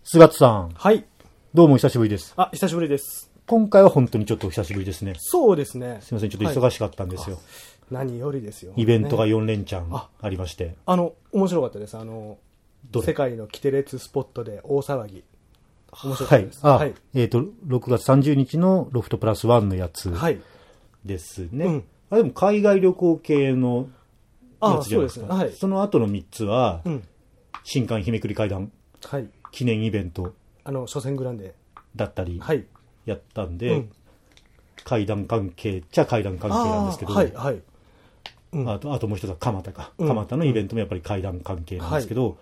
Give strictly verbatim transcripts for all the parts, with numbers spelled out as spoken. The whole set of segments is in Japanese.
菅津さん。 はい。 どうも久しぶりです。 あ、久しぶりです。 今回は本当にちょっとお久しぶりですね。 そうですね。 すみません、ちょっと忙しかったんですよ。はい、 何よりですよ。 イベントがよん連チャンありまして。 あ, あの、面白かったです。あの、世界のキテレツスポットで大騒ぎ。面白かったです。 はい。あ、はい、えっ、ー、と、ろくがつさんじゅうにちのロフトプラスワンのやつですね。はい、うん、あ、でも海外旅行系のやつじゃないですか。あ、そうですね。はい。その後のみっつは、うん、新刊日めくり会談。はい。記念イベント。 あの、初戦グランデだったりやったんで、はい、うん、会談関係っちゃ会談関係なんですけど、はいはい、うん、あとあともう一つは蒲田か、うん、蒲田のイベントもやっぱり会談関係なんですけど、うん、はい、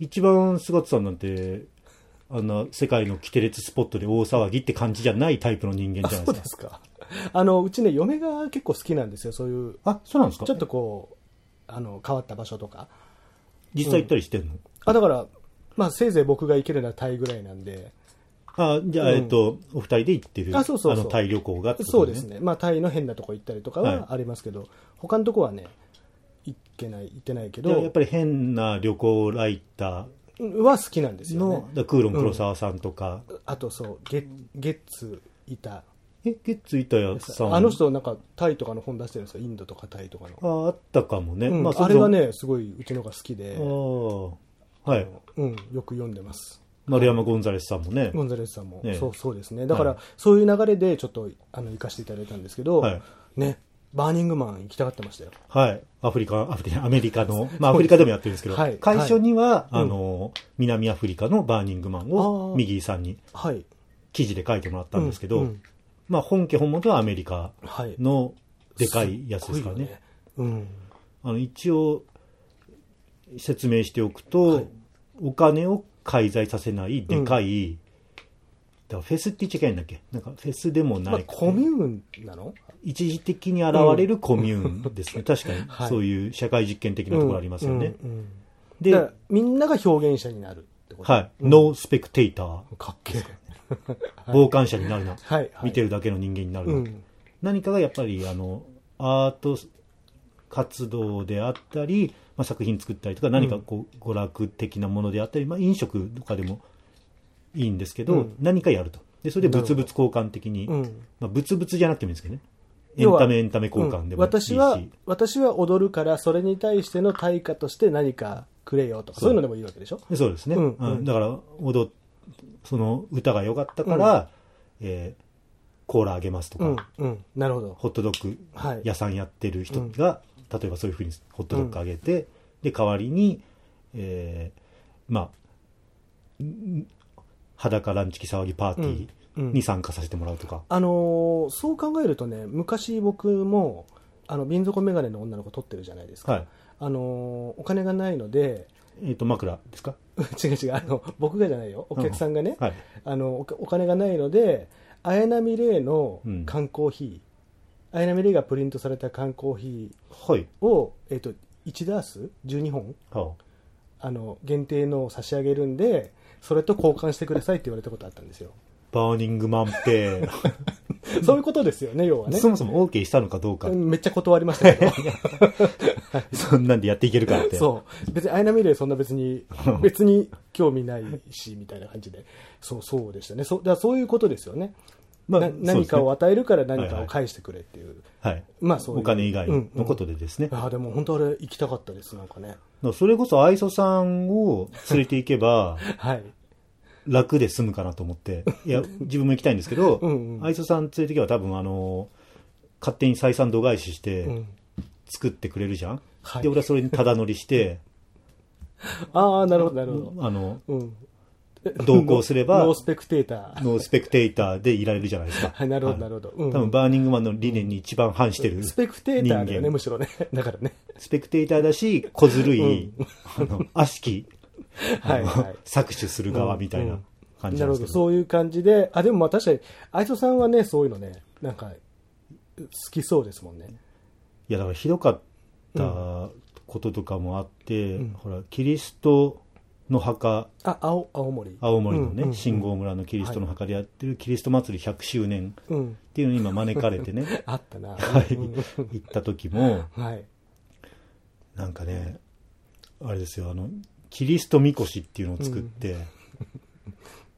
一番菅津さんなんてあんな世界のキテレツスポットで大騒ぎって感じじゃないタイプの人間じゃないですか。 あ、そうですか。あのうちね、嫁が結構好きなんですよ。そういう、 あ、そうなんですか。 ちょっとこうあの変わった場所とか実際行ったりしてんの？うん、 あ、だからまあせいぜい僕が行けるのはタイぐらいなんで。 あ、じゃあ、うん、えっと、お二人で行ってる、あ、そうそうそう、あのタイ旅行がってこと、ね、 そうですね。まあ、タイの変なとこ行ったりとかはありますけど、はい、他のとこはね、行けない、行ってないけど。 やっぱり変な旅行ライターは好きなんですよね。 の、クーロン黒沢さんとか。 うん、あと、そう、ゲゲッツいた。 え、ゲッツいたやさん。 あの人、なんか、タイとかの本出してるんですよ。インドとかタイとかの。 あ、あったかもね。 うん、 まあ、 あれがね、すごい、うちのが好きで。 ああ。はい。 うん、よく読んでます。 丸山ゴンザレスさんもね。 ゴンザレスさんも、ね、そうそうですね。だから、はい、そういう流れでちょっとあの行かせていただいたんですけど、はい、ね、バーニングマン行きたがってましたよ。 はい。アフリカ、アフリカ、アメリカの、まあアフリカでもやってるんですけど、はい、最初には、はい、あの、うん、南アフリカのバーニングマンを右井さんに記事で書いてもらったんですけど、うんうん、まあ本家本元はアメリカのでかいやつですからね。ね、うん、あの一応説明しておくと、はい、お金を介在させないでかい、うん、だからフェスって言っちゃいけないんだっけ、なんかフェスでもない、まあ、 コミューンなの？ 一時的に現れるコミューンですね、うん、確かにそういう社会実験的なところありますよね、うんうんうん、 でみんなが表現者になるってこと、 はい、うん、ノースペクテーター、 かっけえ傍観者になるな、はいはい、見てるだけの人間になるな、うん、何かがやっぱりあのアート活動であったり、まあ、作品作ったりとか何かこう娯楽的なものであったり、まあ、飲食とかでもいいんですけど、うん、何かやると。でそれで物々交換的に、うん、まあ、物々じゃなくてもいいんですけどね、エンタメエンタメ交換でもいいし、 うん、私は私は踊るからそれに対しての対価として何かくれよとかそういうのでもいいわけでしょ。 そうですね、うんうん、だから踊その歌が良かったから、うん、えー、コーラあげますとか、 うんうん、なるほど、 ホットドッグ屋さんやってる人が、はい、例えばそういうふうにホットドッグあげて、うん、で代わりに、えー、まあ裸ランチキ騒ぎパーティーに参加させてもらうとか、うんうん、 あのー、そう考えるとね、昔僕もあの瓶底メガネの女の子撮ってるじゃないですか、はい、あのー、お金がないので、 えーと枕ですか違う違う、あの僕がじゃないよ、お客さんがね、うん、はい、あの お, お金がないので綾波レイの缶コーヒー、うん、綾波レイがプリントされた缶コーヒーを、はい、えーといちダースじゅうにほん、はあ、あの限定のを差し上げるんでそれと交換してくださいって言われたことあったんですよ。 バーニングマンペそういうことですよね、要はね。 そもそも OK したのかどうか、 めっちゃ断りましたけどそんなんでやっていけるかって。 そう別に綾波レイそんな別に別に興味ないしみたいな感じで、そうそうでしたね。そだからそういうことですよね。まあ、な何かを与えるから何かを返してくれっていう、 はいはい、まあ、そういうお金以外のことでですね、 うんうん、あでも本当あれ行きたかったです。なんかね、 それこそ愛想さんを連れて行けば、はい、楽で済むかなと思っていや自分も行きたいんですけどうん、うん、愛想さん連れて行けば多分あの勝手に採算度外視して作ってくれるじゃん、うんはい、で俺はそれにただ乗りしてああなるほどなるほど、 あの、うん同行すればノースペクテーターノースペクテーターでいられるじゃないですか。 はい、なるほどなるほど、うん、 多分バーニングマンの理念に一番反してる人間、 スペクテーターだよね、むしろね。だからねスペクテーターだし小ずるい、うん、あの悪しきはい、はい、搾取する側みたいな感じなんですけど、うんうん、なるほどそういう感じで、あでもまあ確かに愛想さんはねそういうのねなんか好きそうですもんね。 いやだからひどかったこととかもあって、うん、ほらキリストの墓、 あ 青, 青森青森のね、うんうん、信号村のキリストの墓でやってるキリスト祭りひゃくしゅうねんっていうのに今招かれてね、うん、 あったな、 はい、行った時も、はい、なんかねあれですよ、あのキリストみこしっていうのを作って、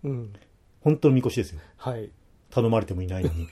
うん、 本当のみこしですよ。 はい。 頼まれてもいないのに。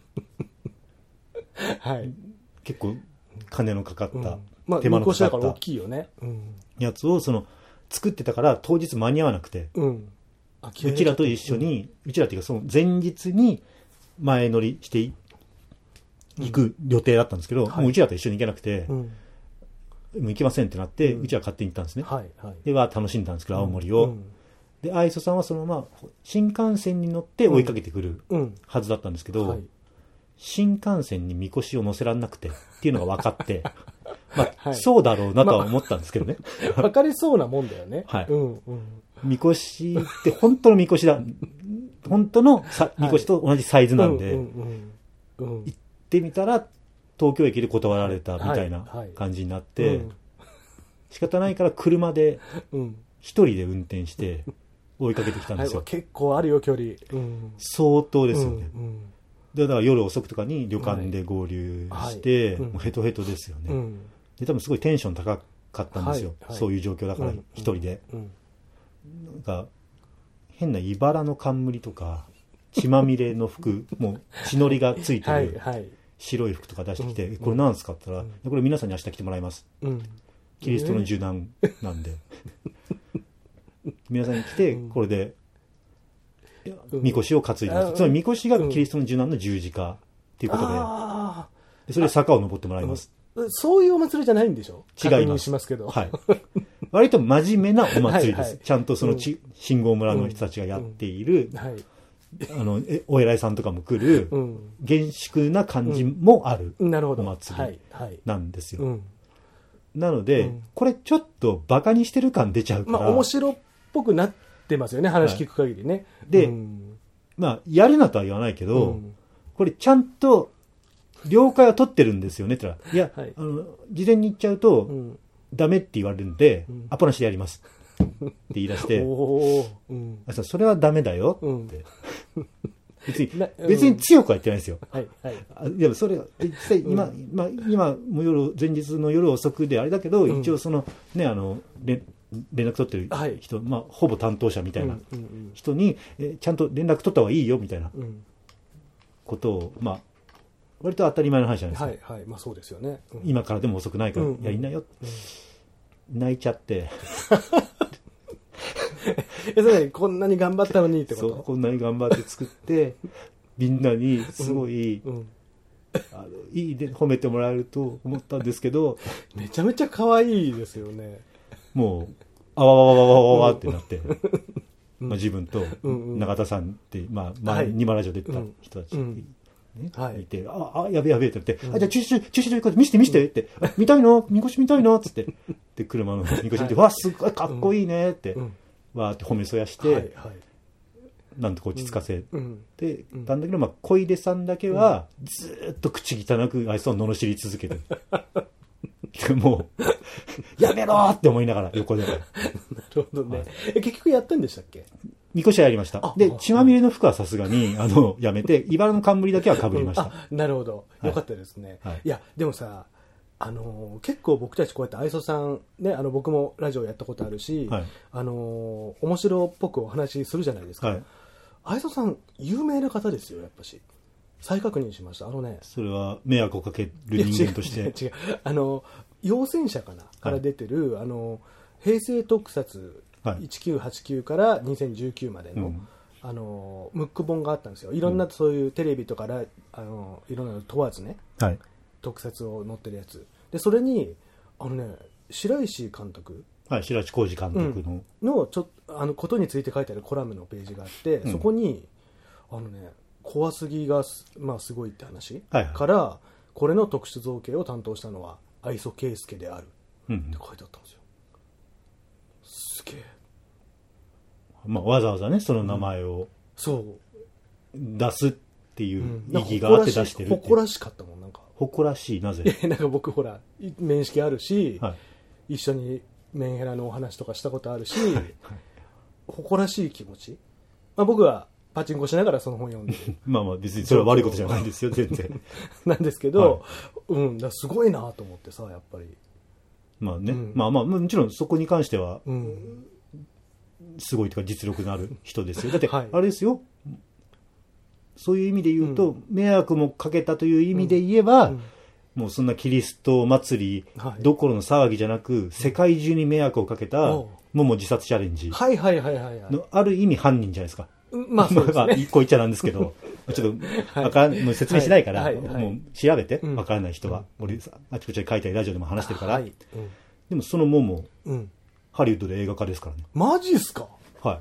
はい。 結構金のかかった、うん、 まあ、手間のかかった大きいよね、うん、 やつをその作ってたから当日間に合わなくて、うん、うちらと一緒に、うん、うちらっていうかその前日に前乗りして行く予定だったんですけど、うん、もううちらと一緒に行けなくて、うん、もう行けませんってなって、うん、うちら勝手に行ったんですね、はいはい、では楽しんだんですけど青森を、うん、で愛想さんはそのまま新幹線に乗って追いかけてくるはずだったんですけど、うんはい、新幹線にみこしを乗せられなくてっていうのが分かってまあ、はい、そうだろうなとは思ったんですけどね、 まあ、分かりそうなもんだよね、 はいうんうん、みこしって本当のみこしだ本当のさみこしと同じサイズなんで、はいうんうんうん、行ってみたら東京駅で断られたみたいな感じになって、はいはいうん、仕方ないから車で一人で運転して追いかけてきたんですよ、 はい、結構あるよ距離、うん、 相当ですよね、うんうんでだから夜遅くとかに旅館で合流して、はいはいうん、もうヘトヘトですよね、うん、で多分すごいテンション高かったんですよ、はいはい、そういう状況だから一人で、うんうん、なんか変な茨の冠とか血まみれの服もう血のりがついてる白い服とか出してきて、はいはい、これ何すかって言ったら、うん、これ皆さんに明日着てもらいます、うん、キリストの受難なんで、えー、皆さんに来てこれでみこしを担いでます、うん、つまりみこしがキリストの受難の十字架っていうことで、うん、でそれで坂を登ってもらいます。 そういうお祭りじゃないんでしょ？ 違います。 確認しますけど、はい、 割と真面目なお祭りです。はいはい、ちゃんとそのち、うん、信号村の人たちがやっている、うんはい、あのえお偉いさんとかも来る、うん、厳粛な感じもある、うん、お祭りなんですよ。うんはいはい、なので、うん、これちょっとバカにしてる感出ちゃうから、 まあ、面白っぽくなって出ますよね話聞く限りね、はい、 で、うん、まあやるなとは言わないけど、うん、これちゃんと了解は取ってるんですよねって言ったらいや、はい、あの事前に言っちゃうと、うん、ダメって言われるんで、うん、アポなしでやりますって言い出してお、うん、それはダメだよって、うん、別に別に強くは言ってないですよ、はいはい、でもそれ実際今、うんまあ、今も夜前日の夜遅くであれだけど、一応そのねあの連絡取ってる人、はいまあ、ほぼ担当者みたいな人に、うんうんうんえちゃんと連絡取った方がいいよみたいなことを、まあ、割と当たり前の話じゃないですか、 はいはいまあ、そうですよね、 うん、今からでも遅くないから、うんうん、いやいないよ、うん、泣いちゃってえそれこんなに頑張ったのにってことそうこんなに頑張って作ってみんなにすごい、うんうんあのいいで褒めてもらえると思ったんですけどめちゃめちゃ可愛いですよねもうあわわわわわわわってなって、うんまあ、自分と永田さんって、まあまあ、ニマラジオ出てた人たち、ねはい、いてああやべやべって言って、うん、あじゃあ駐車場駐車場行こう見せて見せてって、うん、見たいのみこし見たいのっつってで車のみこし見て、はい、わすごいかっこいいねって、うん、わーって褒めそやして、はいはい、なんとか落ち着かせて、うん、たんだけど、まあ、小出さんだけはずーっと口汚くあいつを罵り続けてもうやめろーって思いながら横でなるほどね、はい、え結局やったんでしたっけみこしはやりましたで血まみれの服はさすがにあのやめて茨の冠だけはかぶりました、うん、 あなるほどよかったですね、はい、いやでもさあのー、結構僕たちこうやって愛想さんねあの僕もラジオやったことあるし、はい、あのー、面白っぽくお話しするじゃないですか、はい、愛想さん有名な方ですよやっぱし再確認しましたあのねそれは迷惑をかける人間として違う違う違うあの陽戦者かなから出てる、はい、あの平成特撮せんきゅうひゃくはちじゅうきゅうからにせんじゅうきゅうまでの、うん、あのムック本があったんですよいろんなそういうテレビとかラあのいろんなの問わずね、はい、特撮を載ってるやつでそれにあのね白石監督はい白石浩二監督の、 うん、のちょあのことについて書いてあるコラムのページがあって、うん、そこにあのね怖すぎが、まあ、すごいって話、はいはい、からこれの特殊造形を担当したのは愛想圭介である、うん、って書いてあったんですよすげえ、 まあ、わざわざねその名前を、 うん、そう出すっていう意義があって出してるっていう、 うん、誇らしかったもんなんか誇らしいなぜなんか僕ほら面識あるし、はい、一緒にメンヘラのお話とかしたことあるし、はいはい、誇らしい気持ち、まあ、僕はパチンコしながらその本読んでまあまあ別にそれは悪いことじゃないですよ全然なんですけど、はい、うんだすごいなと思ってさやっぱりまあね、うん、まあまあもちろんそこに関しては、うん、 すごいというか実力のある人ですよ。だって、あれですよ、そういう意味で言うと、うん、迷惑もかけたという意味で言えば、うんうん、もうそんなキリスト祭りどころの騒ぎじゃなく、はい、世界中に迷惑をかけたモモ自殺チャレンジのある意味犯人じゃないですか。 まあそうですね。まあ、 こう言っちゃなんですけど、ちょっとわかん、はい、もう説明しないから、はいはいはい、もう調べて、わからない人は、うん、俺あちこちで書いたりラジオでも話してるから、はいうん、でもそのモモ、うん、ハリウッドで映画化ですからね。 マジっすか？ はい。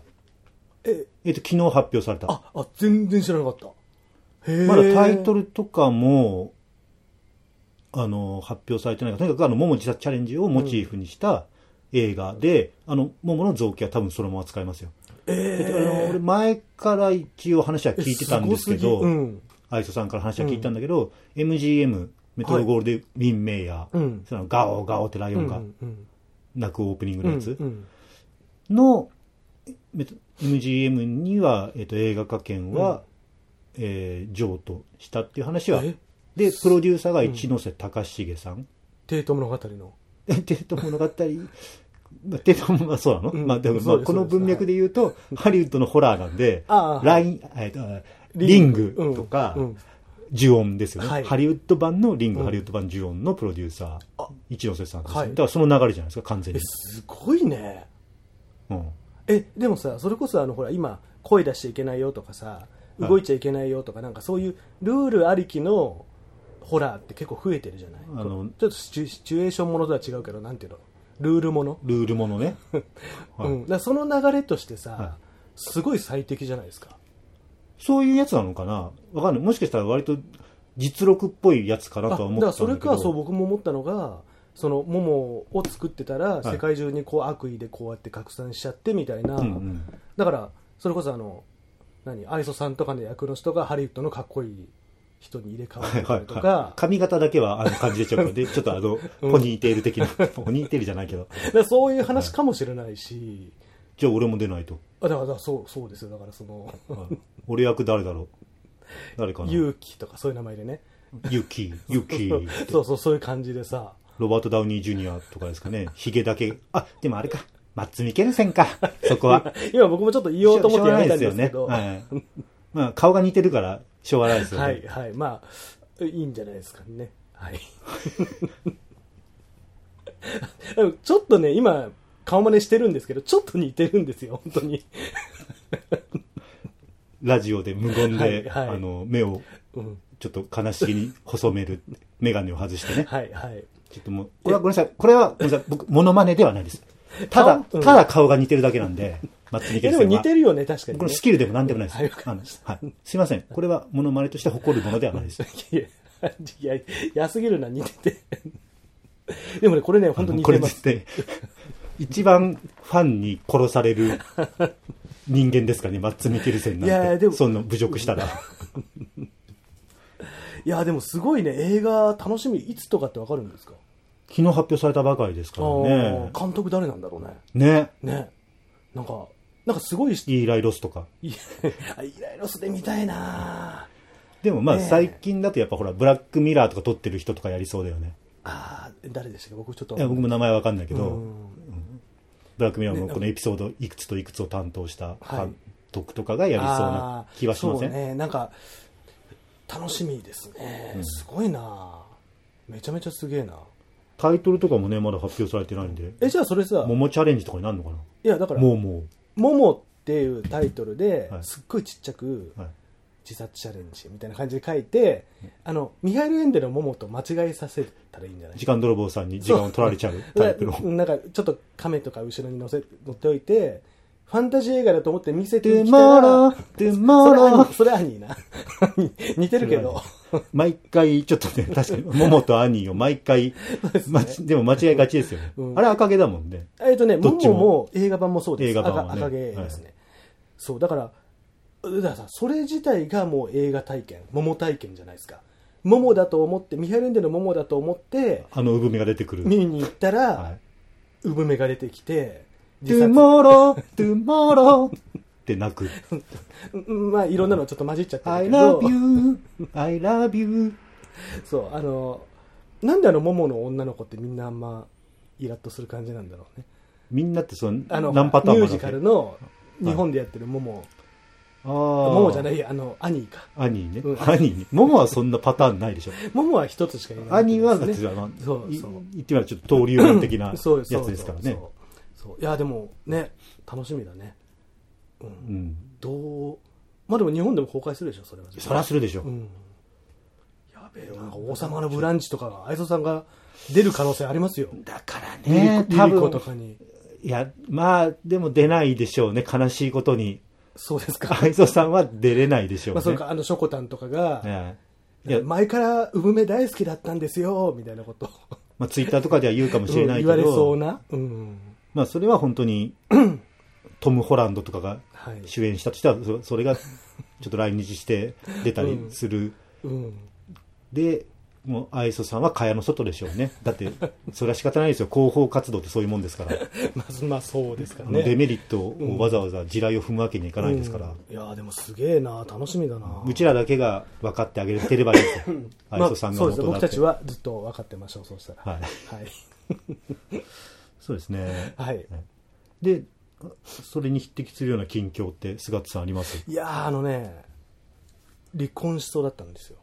え、えっと、昨日発表された。 あ、あ、全然知らなかった。 へー。まだタイトルとかも、あの、発表されてないから、とにかくあの、モモ自殺チャレンジをモチーフにした映画で、うん、あの、モモの造形は多分そのまま使いますよ。えー、あの俺前から一応話は聞いてたんですけど、うん、アイソさんから話は聞いたんだけど、うん、エムジーエム、メトロゴールデンウィンメイヤー、はい、そのガオガオってライオンが鳴くオープニングのやつの、エムジーエム には、えー、と映画化権は、うんえー、譲渡したっていう話は、で、プロデューサーが一ノ瀬隆重さん。うん、 テート物語の。 テート物語。テートもそうなの、うんまあ、でもまあこの文脈で言うと、はい、ハリウッドのホラーなんで、ライン、えー、リングとか、うんうん、ジュオンですよね、はい。ハリウッド版のリング、うん、ハリウッド版ジュオンのプロデューサー、一ノ瀬さんですね、はい。だからその流れじゃないですか、完全に。 すごいね。うん、え、でもさ、それこそあの、ほら、今、声出しちゃいけないよとかさ、動いちゃいけないよとか、はい、なんかそういうルールありきのホラーって結構増えてるじゃない。あのちょっとシチュ、シチュエーションものとは違うけど、なんていうの、ルールものルールものね、 はいうん、だからその流れとしてさ、はい、すごい最適じゃないですか。 そういうやつなのかな、わかんない。もしかしたら割と実録っぽいやつかなとは思ったんだけど。だからそれか、そう僕も思ったのが、そのモモを作ってたら、はい、世界中にこう悪意でこうやって拡散しちゃってみたいな、うんうん、だからそれこそあの何アイソさんとかの役の人がハリウッドのかっこいい人に入れ替わったりとか、はいはいはい、 髪型だけはあの感じでちょっとでちょっとあの、うん、ポニーテール的なポニーテールじゃないけどだそういう話かもしれないし、はい、 じゃあ俺も出ないと。 あだからそうそうですよ。だからその、 はい、俺役誰だろう、誰かな、 ユウキとかそういう名前でね、 ユキユキそうそうそういう感じでさ、 ロバート・ダウニー・ジュニアとかですかね、ヒゲだけ、あでもあれかマッツ・ミケルセンか、そこは今僕もちょっと言おうと思ってやめたんですけど、 ねはいまあ、顔が似てるからしょうがないですよね。 はいはい、まあいいんじゃないですかね。はいちょっとね今顔真似してるんですけど、ちょっと似てるんですよ本当にラジオで無言で、はいはい、あの目をちょっと悲しげに細める眼鏡を外してねはいはいちょっともうこれはごめんなさい、これはごめんなさい、僕モノマネではないです。ただ、うん、ただ顔が似てるだけなんで、マッツ・ミケルセンは。 でも似てるよね、確かに、ね。 このスキルでも何でもないです。はい、あのはい、すいません。これはモノマネとして誇るものではないです。 いや、いや、安すぎるな、似てて。でもね、これね、本当に似てます。 これって、一番ファンに殺される人間ですからね、マッツ・ミケルセンなんて。いや、でも。そんな侮辱したら。 いや、でもすごいね、映画楽しみ、いつとかってわかるんですか？ 昨日発表されたばかりですからね。 監督誰なんだろうね。 ね。 ね。なんか、なんかすごい。イーライ・ロスとか。 イーライ・ロスで見たいな。 でもまあ最近だとやっぱほら、ブラックミラーとか撮ってる人とかやりそうだよね。 ああ、誰でしたっけ？僕ちょっと。 いや、僕も名前わかんないけど、うん、ブラックミラーのこのエピソードいくつといくつを担当した監督とかがやりそうな気はしません？ そうね、なんか、楽しみですね。すごいな。めちゃめちゃすげえな。 タイトルとかもねまだ発表されてないんで。 えじゃあそれさモモチャレンジとかになるのかな。 いやだからモモモモっていうタイトルで、はい、すっごいちっちゃく、はい、自殺チャレンジみたいな感じで書いて、はい、あのミハイル・エンデルのモモと間違えさせたらいいんじゃない？ 時間泥棒さんに時間を取られちゃうタイプのなんかちょっと亀とか後ろに乗せ乗っておいてファンタジー映画だと思って見せてきたらでもそれアニーな似てるけど毎回ちょっとね確かにモモとアニーを毎回で、ね、でも間違いがちですよね、うん、あれ赤毛だもんね。 えっとねモモも映画版もそうです。映画版は、ね、赤毛ですね、はい、そうだからだからさそれ自体がもう映画体験モモ体験じゃないですか。モモだと思ってミハイル・エンデルのモモだと思ってあの産めが出てくる見に行ったら、はい、産めが出てきてトゥモロー、トゥモローって泣く。 まあいろんなのちょっと混じっちゃってる I love you, I love you そうあのなんであのモモの女の子ってみんなあんまイラッとする感じなんだろうね。 みんなってそのあの何パターンもあるわけ。 ミュージカルの日本でやってるモモ、あモモじゃないや、あのアニーか。 アニーね、うん、アニーね。モモはそんなパターンないでしょ。 モモは一つしかいない、ね、 アニーはだってあのそうそう言ってみればちょっと登竜門的なやつですからね。そうそういやでもね楽しみだね。うん。うん、どうまあでも日本でも公開するでしょそれは。 そりゃするでしょ。うん、 やべえなんか王様のブランチとかが愛想さんが出る可能性ありますよ。 だからねリリコとかに。 いやまあでも出ないでしょうね悲しいことに。 そうですか。 愛想さんは出れないでしょうね。 まあそうかあのショコタンとかが、ね、いや前から産め大好きだったんですよみたいなことまあツイッターとかでは言うかもしれないけど、 うん、言われそうな、うん、 まあそれは本当にトム・ホランドとかが主演したとしては、はい、それがちょっと来日して出たりする、うんうん、でもう愛想さんは蚊帳の外でしょうね。だってそれは仕方ないですよ広報活動ってそういうもんですからまあ、まあそうですかね。 デメリットをわざわざ地雷を踏むわけにはいかないですから、 うん、いやでもすげえな楽しみだな。 うちらだけが分かってあげてればいいですよ愛想さんが元だって、まあ、そうです僕たちはずっと分かってましょうそうしたらはい、 はい、そうですね、 はい、 でそれに匹敵するような近況って菅津さんあります？ いやあのね離婚しそうだったんですよ。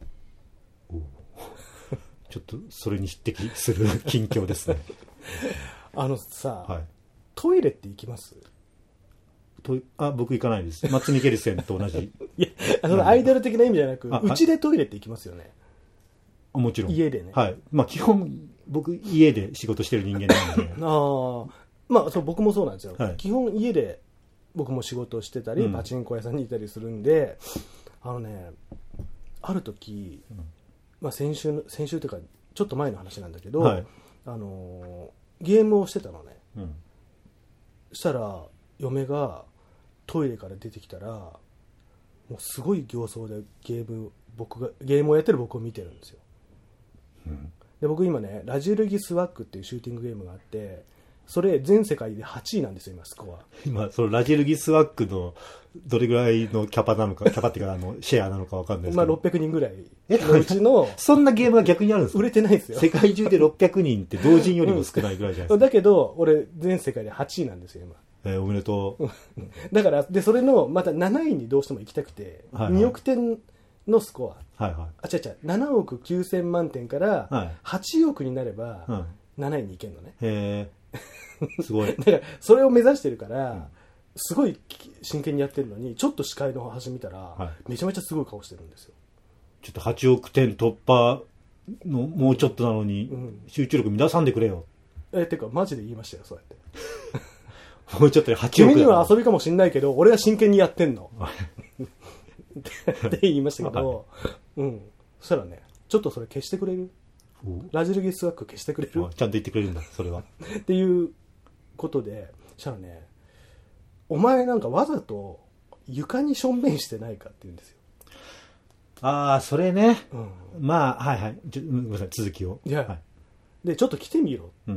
ちょっとそれに匹敵する近況ですねあのさ、 はい、 トイレって行きます？ とあ僕行かないです。マツミケルセンと同じいやあのアイドル的な意味じゃなくうちでトイレって行きますよね。 あもちろん家でね、 はい、まあ基本僕家で仕事してる人間なのでああまあそう僕もそうなんですよ、 はい、 基本家で僕も仕事をしてたり、うん、パチンコ屋さんにいたりするんであのねある時、うんまあ、先週先週というかちょっと前の話なんだけど、はい、あのゲームをしてたのね、うん、したら嫁がトイレから出てきたらもうすごい形相でゲーム僕がゲームをやってる僕を見てるんですよ、うん、で僕今ねラジルギスワックっていうシューティングゲームがあってそれ全世界ではちいなんですよ今スコア。 今そのラジルギスワックのどれぐらいのキャパなのかキャパっていうかあのシェアなのかわかんないですけど、まあろっぴゃくにんぐらいのうちのそんなゲームが逆にあるんですか？ 売れてないですよ。 世界中でろっぴゃくにんって同人よりも少ないぐらいじゃないですか、 うん、だけど俺全世界ではちいなんですよ今。 えー、おめでとうだからでそれのまたなないにどうしても行きたくて、はいはい、におくてんのスコア、はいはい、あ違う違うななおくきゅうせんまんてんからはちおくになればなないに行けるのね、 へえすごいだからそれを目指してるから、うん、すごい真剣にやってるのにちょっと視界の端見たら、はい、めちゃめちゃすごい顔してるんですよ。 ちょっとはちおくてん突破のもうちょっとなのに、うん、集中力乱さんでくれよ。 えてかマジで言いましたよそうやってもうちょっとではちおく君には遊びかもしんないけど俺は真剣にやってんのって言いましたけど、はい、うんそしたらねちょっとそれ消してくれる？ラジルギスワック消してくれる？ちゃんと言ってくれるんだそれはっていうことでしたらねお前なんかわざと床にしょんべんしてないかって言うんですよ。 ああそれね、うん、まあはいはいちょごめんなさい続きをいや、 はい、 でちょっと来てみろって、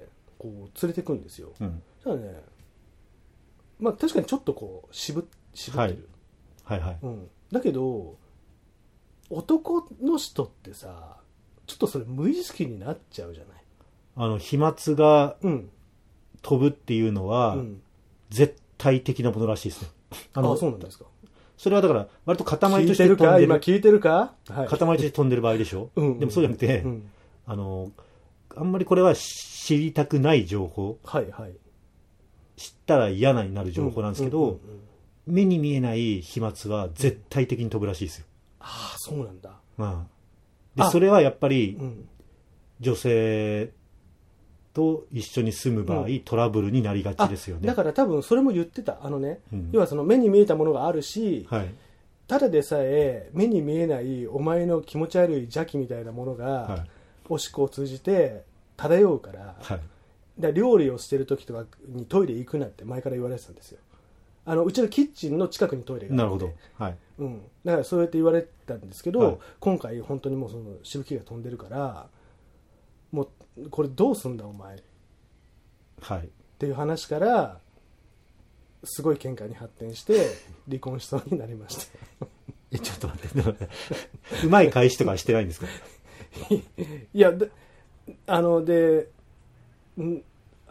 こう連れてくんですよ、うん、そしたらねまあ確かにちょっとこう渋、渋ってる、 はい、はいはい、 うん、だけど男の人ってさちょっとそれ無意識になっちゃうじゃない。 あの飛沫が飛ぶっていうのは、うん、絶対的なものらしいですね。 あのあそうなんですか。 それはだから割と塊として飛んでる。聞いてるか今聞いてるか、 はい、塊として飛んでる場合でしょ、うんうん、でもそうじゃなくて、うん、あのあんまりこれは知りたくない情報、 はいはい、 知ったら嫌なになる情報なんですけど、うんうんうんうん、目に見えない飛沫は絶対的に飛ぶらしいですよ。 ああそうなんだ。 まあ、でそれはやっぱり、うん、女性と一緒に住む場合、うん、トラブルになりがちですよね。 だから多分それも言ってたあのね、うん、要はその目に見えたものがあるし、はい、ただでさえ目に見えないお前の気持ち悪い邪気みたいなものが、はい、おしっこを通じて漂うから、はい、だから料理をしてる時とかにトイレ行くなって前から言われてたんですよ。あのうちのキッチンの近くにトイレがあって、 なるほど、はい、 うん、だからそうやって言われたんですけど、はい、今回本当にもうそのしぶきが飛んでるからもうこれどうすんだお前、はい、っていう話からすごい喧嘩に発展して離婚しそうになりましたえちょっと待ってうまい返しとかしてないんですかいやであのでん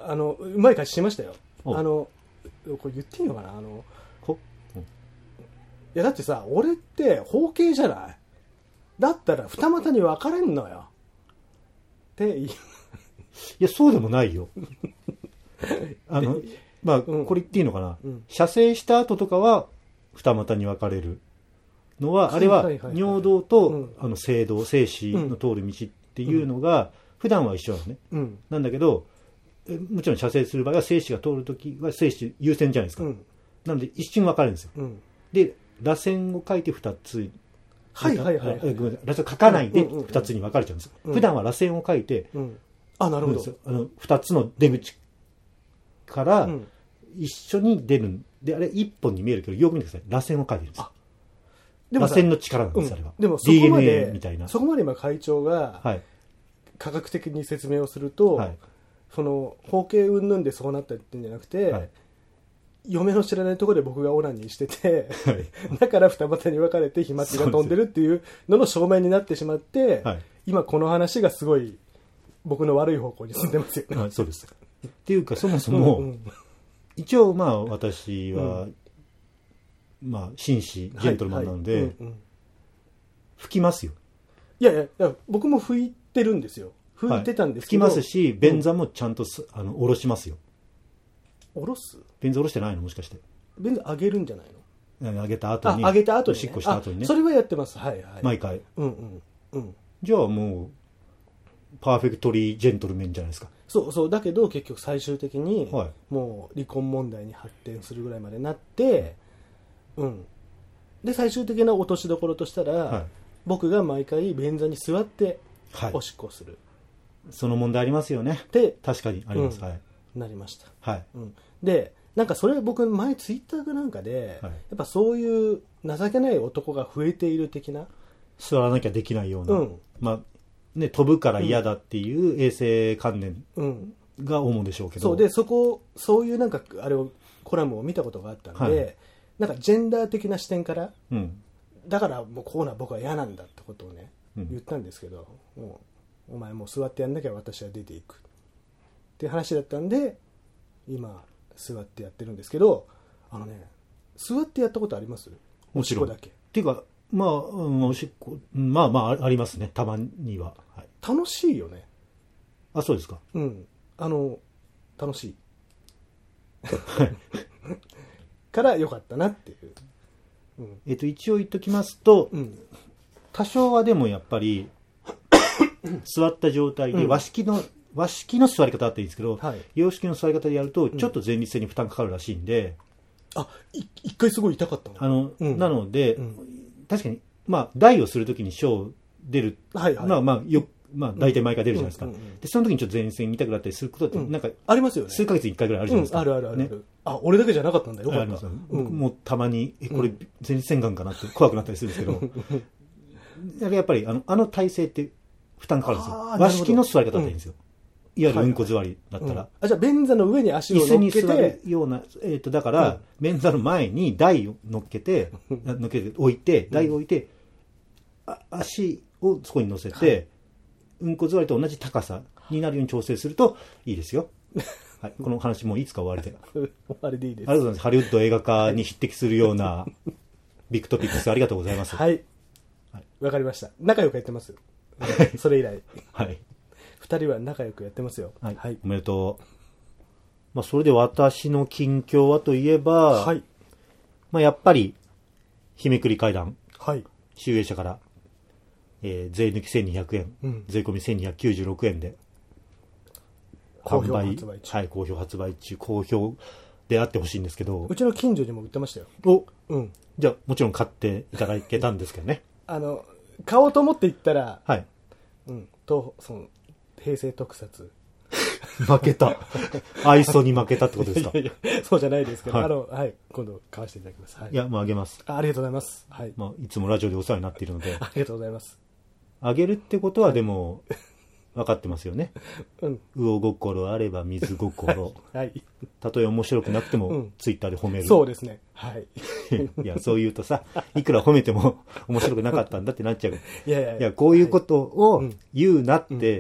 あのうまい感じしましたよ。あのこれ言っていいのかな、あのこ、うん、いやだってさ、俺って包茎じゃない。だったら二股に分かれんのよっていやそうでもないよあのまあ、うん、これ言っていいのかな、うん、射精した後とかは二股に分かれるのは、あれは尿道と、うん、あの精道、精子の通る道っていうのが、うん、普段は一緒なのね、うん、なんだけどもちろん射精する場合は精子が通るときは精子優先じゃないですか、うん、なので一瞬分かれるんですよ、うん、で螺旋を書いて二つ、 はいはいはい、はい、 螺旋書かないで二つに分かれちゃうんですよ、うん、普段は螺旋を書いて、うん、 あなるほど、 あの二つの出口から一緒に出るんで、あれ一本に見えるけどよく見てください、螺旋を書いてるんですよ。でも螺旋の力なんです、うん、あれは。 でもそこまでディーエヌエー みたいな、 そこまで今会長が科学的に説明をすると、はい、その包茎云々でそうなったってんじゃなくて、はい、嫁の知らないところで僕がオナニーしてて、はい、だから二股に分かれて飛沫が飛んでるっていうのの証明になってしまって、はい、今この話がすごい僕の悪い方向に進んでますよね。 はい、そうです。っていうかそもそも、うんうん、一応まあ私は、うんまあ、紳士ジェントルマンなので、はいはいうんうん、吹きますよ。 いやいや、いや僕も吹いてるんですよ。吹いてたんですけど、 はい、吹きますし便座もちゃんと、うん、あの下ろしますよ。 下ろす？ 便座下ろしてないのもしかして。 便座上げるんじゃないの？上げた後に。 あ、上げた後に、ね、 おしっこした後にね。 それはやってます。はいはい。 毎回。 うんうんうん。 じゃあもうパーフェクトリージェントルメンじゃないですか。 そうそう。だけど結局最終的に、はい、もう離婚問題に発展するぐらいまでなって。うん、で最終的な落としどころとしたら、はい、僕が毎回便座に座っておしっこする、 はい、その問題ありますよね。 で確かにあります、 うん、 はい、 なりました、 はいうん、でなんかそれ僕前ツイッターかなんかで、はい、やっぱそういう情けない男が増えている的な、 座らなきゃできないような、うん、まあね、飛ぶから嫌だっていう衛生観念が主でしょうけど、 そうでそこそういうなんかあれをコラムを見たことがあったんで、はい、なんかジェンダー的な視点から、うん、だからもうこうな僕は嫌なんだってことをね、うん、言ったんですけど、もうお前もう座ってやんなきゃ私は出ていくっていう話だったんで今座ってやってるんですけど、あのね座ってやったことあります？ もちろん。 おしっこだけっていうかまあ、うん、おしっこまあまあありますね、たまには、はい、 楽しいよね。 あ、そうですか。 うんあの楽しいから良かったなっていう、 うん、えっと一応言っときますと、うん、多少はでもやっぱり座った状態で和式の、うん、和式の座り方だっていいんですけど、はい、洋式の座り方でやるとちょっと前立腺に負担かかるらしいんで、 うん、あい一回すごい痛かったのあの、うん、なので、うん、確かにまあ台をするときに小出る、はいはい、まあまあよまあ、大体毎回出るじゃないですか、うんうんうん、でその時にちょっと前立腺見たくなったりすることってなんか、うん、 ありますよね。 数ヶ月にいっかいぐらいあるじゃないですか、 うん、あるあるある、ね、あ俺だけじゃなかったんだよ、よかった、 うん、もうたまにえこれ前立腺がんかなって怖くなったりするんですけどやっぱりあのあの体勢って負担かかるんですよ。和式の座り方だったらいいんですよ、うん、いわゆるうんこ座りだったら、はいはいうん、 あじゃあ便座の上に足を乗っけて椅子に座るような、えー、とだから、うん、便座の前に台を乗っけて乗っけて置いて台を置いて、うん、あ足をそこに乗せて、はいうんこ座りと同じ高さになるように調整するといいですよ、はい、この話もういつか終わりで終わりでいいです。 ありがとうございます。ハリウッド映画化に匹敵するようなビッグトピックスありがとうございます。 はいわ、はい、かりました。仲良くやってますそれ以来はいふたりは仲良くやってますよ。 はい、はい、おめでとう。まあ、それで私の近況はといえば、はいまあ、やっぱり日めくり階段、はい、集英社からえー、税抜きせんにひゃくえん、うん、税込みせんにひゃくきゅうじゅうろくえんで好評発売中。 はい、好評発売中。好評であってほしいんですけど、 うちの近所にも売ってましたよ。 お、うん、じゃあもちろん買っていただけたんですけどねあの買おうと思って行ったら、 はい、 うん、とその平成特撮負けた愛想に負けたってことですかいやいやそうじゃないですけど、はい、あのはい、今度買わせていただきます、はい、 いやもうあげます。 あ, ありがとうございます、はいまあ、いつもラジオでお世話になっているのでありがとうございます。 あげるってことはでも分かってますよね、 うん、 魚心あれば水心はい、 たとえ面白くなくても、うん、ツイッターで褒める。 そうですね、はいいやそう言うとさ、いくら褒めても面白くなかったんだってなっちゃう。 いやいやいや、 いやこういうことを言うなって、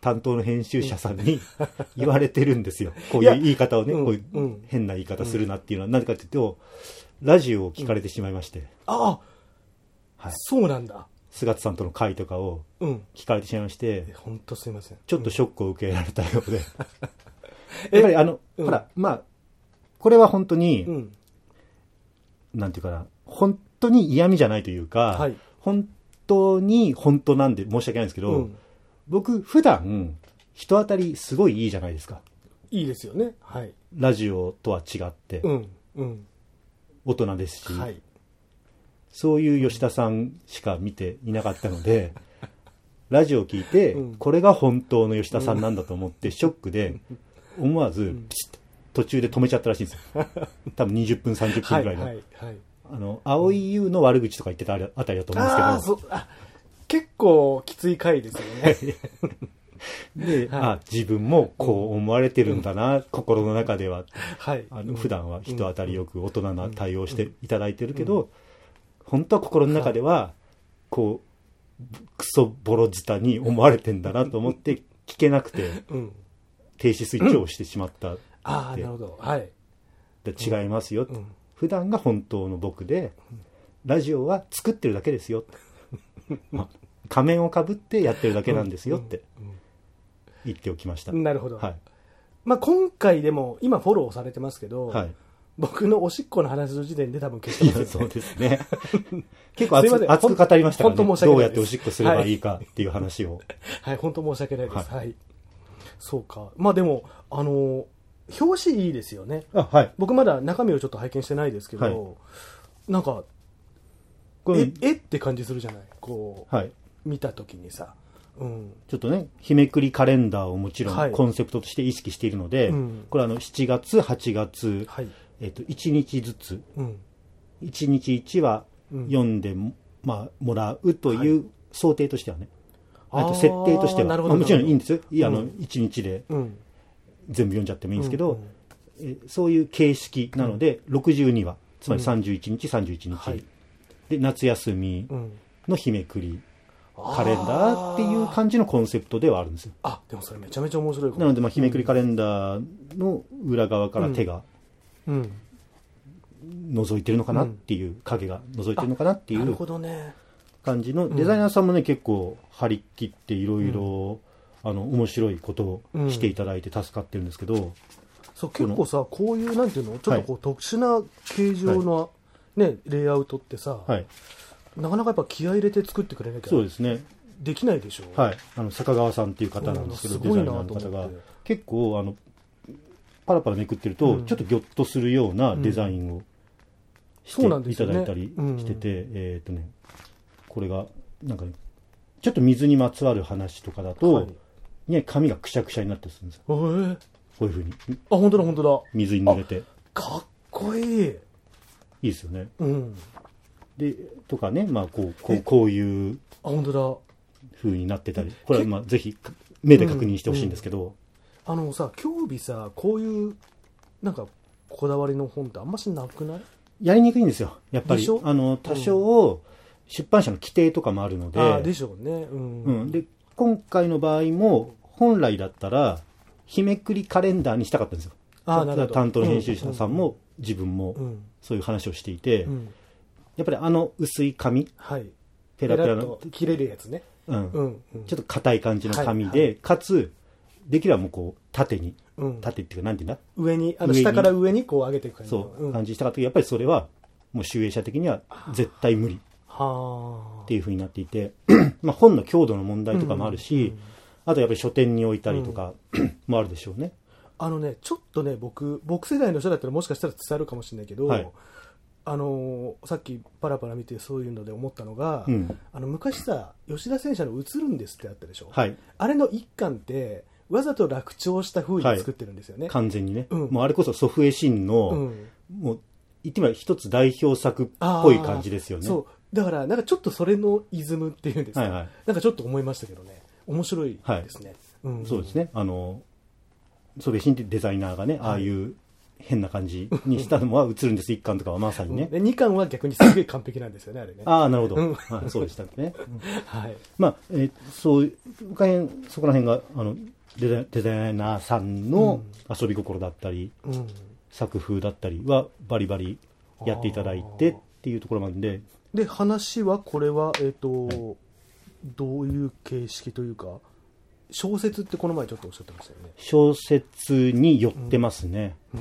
担当の編集者さんに言われてるんですよ。こういう言い方をね、こういう変な言い方するなっていうのは、なぜかというと、ラジオを聞かれてしまいまして。うん、 ああ、はい、そうなんだ。 菅田さんとの会とかを聞かれてしまいまして、 本当、うん、すいません。 ちょっとショックを受けられたようで。やっぱりあの、うん、ほら、まあ、これは本当に、うん、なんていうかな、本当に嫌味じゃないというか、はい、本当に本当なんで申し訳ないんですけど、うん、僕普段人当たりすごいいいじゃないですか。 いいですよね。はい。 ラジオとは違って、うんうん、大人ですし、はい、そういう吉田さんしか見ていなかったので、ラジオを聞いて、うん、これが本当の吉田さんなんだと思って、ショックで思わずピシッと途中で止めちゃったらしいんですよ。多分にじゅっぷんさんじゅっぷんぐらいの。はいはいはい、あの青井優の悪口とか言ってたあたりだと思うんですけど、あそあ結構きつい回ですよね。 で、はい、あ自分もこう思われてるんだな、うん、心の中では、はい、あの普段は人当たりよく大人な対応していただいてるけど、うんうん、本当は心の中ではこうクソボロ舌に思われてんだなと思って聞けなくて、うん、停止スイッチを押してしまった、うん、 ああなるほど、はい、 で違いますよ、うん、普段が本当の僕で、ラジオは作ってるだけですよ、まあ、仮面をかぶってやってるだけなんですよって言っておきました。 なるほど、はい、まあ、今回でも今フォローされてますけど、はい、僕のおしっこの話の時点で多分消してますよね。そうですね。結構 熱, 熱く語りましたからね。どうやっておしっこすればいいかっていう話を。 はい、はい、本当申し訳ないです。はい。はい、そうか。まあでもあの表紙いいですよね。あ、はい。僕まだ中身をちょっと拝見してないですけど、はい、なんかええって感じするじゃない。こう、はい、見た時にさ。うん、 ちょっとね、日めくりカレンダーをもちろんコンセプトとして意識しているので、はい、うん、これあのしちがつ、はちがつ、はい、えっと、いちにちずつ、うん、いちにちいちわ読んで、うん、まあ、もらうという想定としてはね、はい、あと設定としては、まあ、もちろんいいんですよ。いや、あの、いちにちで全部読んじゃってもいいんですけど、うんうん、えそういう形式なので、ろくじゅうにわ、つまりさんじゅういちにち、さんじゅういちにち、はい、で、夏休みの日めくり、カレンダーっていう感じのコンセプトではあるんですよ。 あ、でもそれめちゃめちゃ面白い。 なので、まあ、日めくりカレンダーの裏側から手が覗いてるのかなっていう、うん、影が覗いてるのかなっていう感じの、デザイナーさんもね、結構張り切っていろいろ面白いことをしていただいて助かってるんですけど、うん、 そう結構さ、こういうなんていうのちょっとこう、はい、特殊な形状の、ね、レイアウトってさ、はい、なかなかやっぱ気合い入れて作ってくれなきゃそうですねできないでしょう。 はい、あの坂川さんっていう方なんですけど、デザイナーの方が結構あのパラパラめくってると、うん、ちょっとギョッとするようなデザインをしていただいたりしてて、えっとねこれがなんかねちょっと水にまつわる話とかだと、はい、ね紙がくしゃくしゃになってするんですよ。こういう風に。 あ、本当だ本当だ。 水に濡れて。 かっこいい。いいですよね。うん。でとかね、まあこうこうこういうあ本当だ風になってたり、これはまあぜひ目で確認してほしいんですけど、うんうん、 あのさ興味さこういうなんかこだわりの本ってあんましなくない？ やりにくいんですよやっぱり。あの多少出版社の規定とかもあるので、 あでしょうね、うんうん、 で今回の場合も本来だったら日めくりカレンダーにしたかったんですよ。あなるほど。担当の編集者さんも自分もそういう話をしていて、うんうん、やっぱりあの薄い紙、はい、 ペラペラの切れるやつね、 うんうんうん、ちょっと硬い感じの紙で、はいはい、かつできればもうこう縦に、うん、縦っていうかなんていうんだ上にあの下から上にこう上げていく感じそう、うん、感じしたかったけどやっぱりそれはもう集英社的には絶対無理っていうふうになっていてまあ本の強度の問題とかもあるし、うんうん、あとやっぱり書店に置いたりとか、うん、もあるでしょうね。 あのねちょっとね僕僕世代の人だったらもしかしたら伝わるかもしれないけど、はい、あのー、さっきパラパラ見てそういうので思ったのが、うん、あの昔さ吉田戦車の「映るんです」ってあったでしょ、はい、あれの一巻ってわざと楽調した風に作ってるんですよね、はい、 完全にね、うん、もうあれこそ祖父江真の、うん、もう言ってみれば一つ代表作っぽい感じですよね。 そうだからなんかちょっとそれのイズムっていうんですか、はいはい、なんかちょっと思いましたけどね面白いですね、はいうん、そうですねあの祖父江真ってデザイナーがね、はい、ああいう変な感じにしたのは映るんですいっかんとかはまさにね、 うん、でにかんは逆にすげえ完璧なんですよねあれね。 ああなるほど、うんはい、そうでしたね、 はい、 まあ、えー、そうそこら辺があのデザ、デザイナーさんの遊び心だったり、うん、作風だったりはバリバリやっていただいてっていうところなんで、 で話はこれは、えーとはい、どういう形式というか小説ってこの前ちょっとおっしゃってましたよね。 小説に寄ってますね、うん、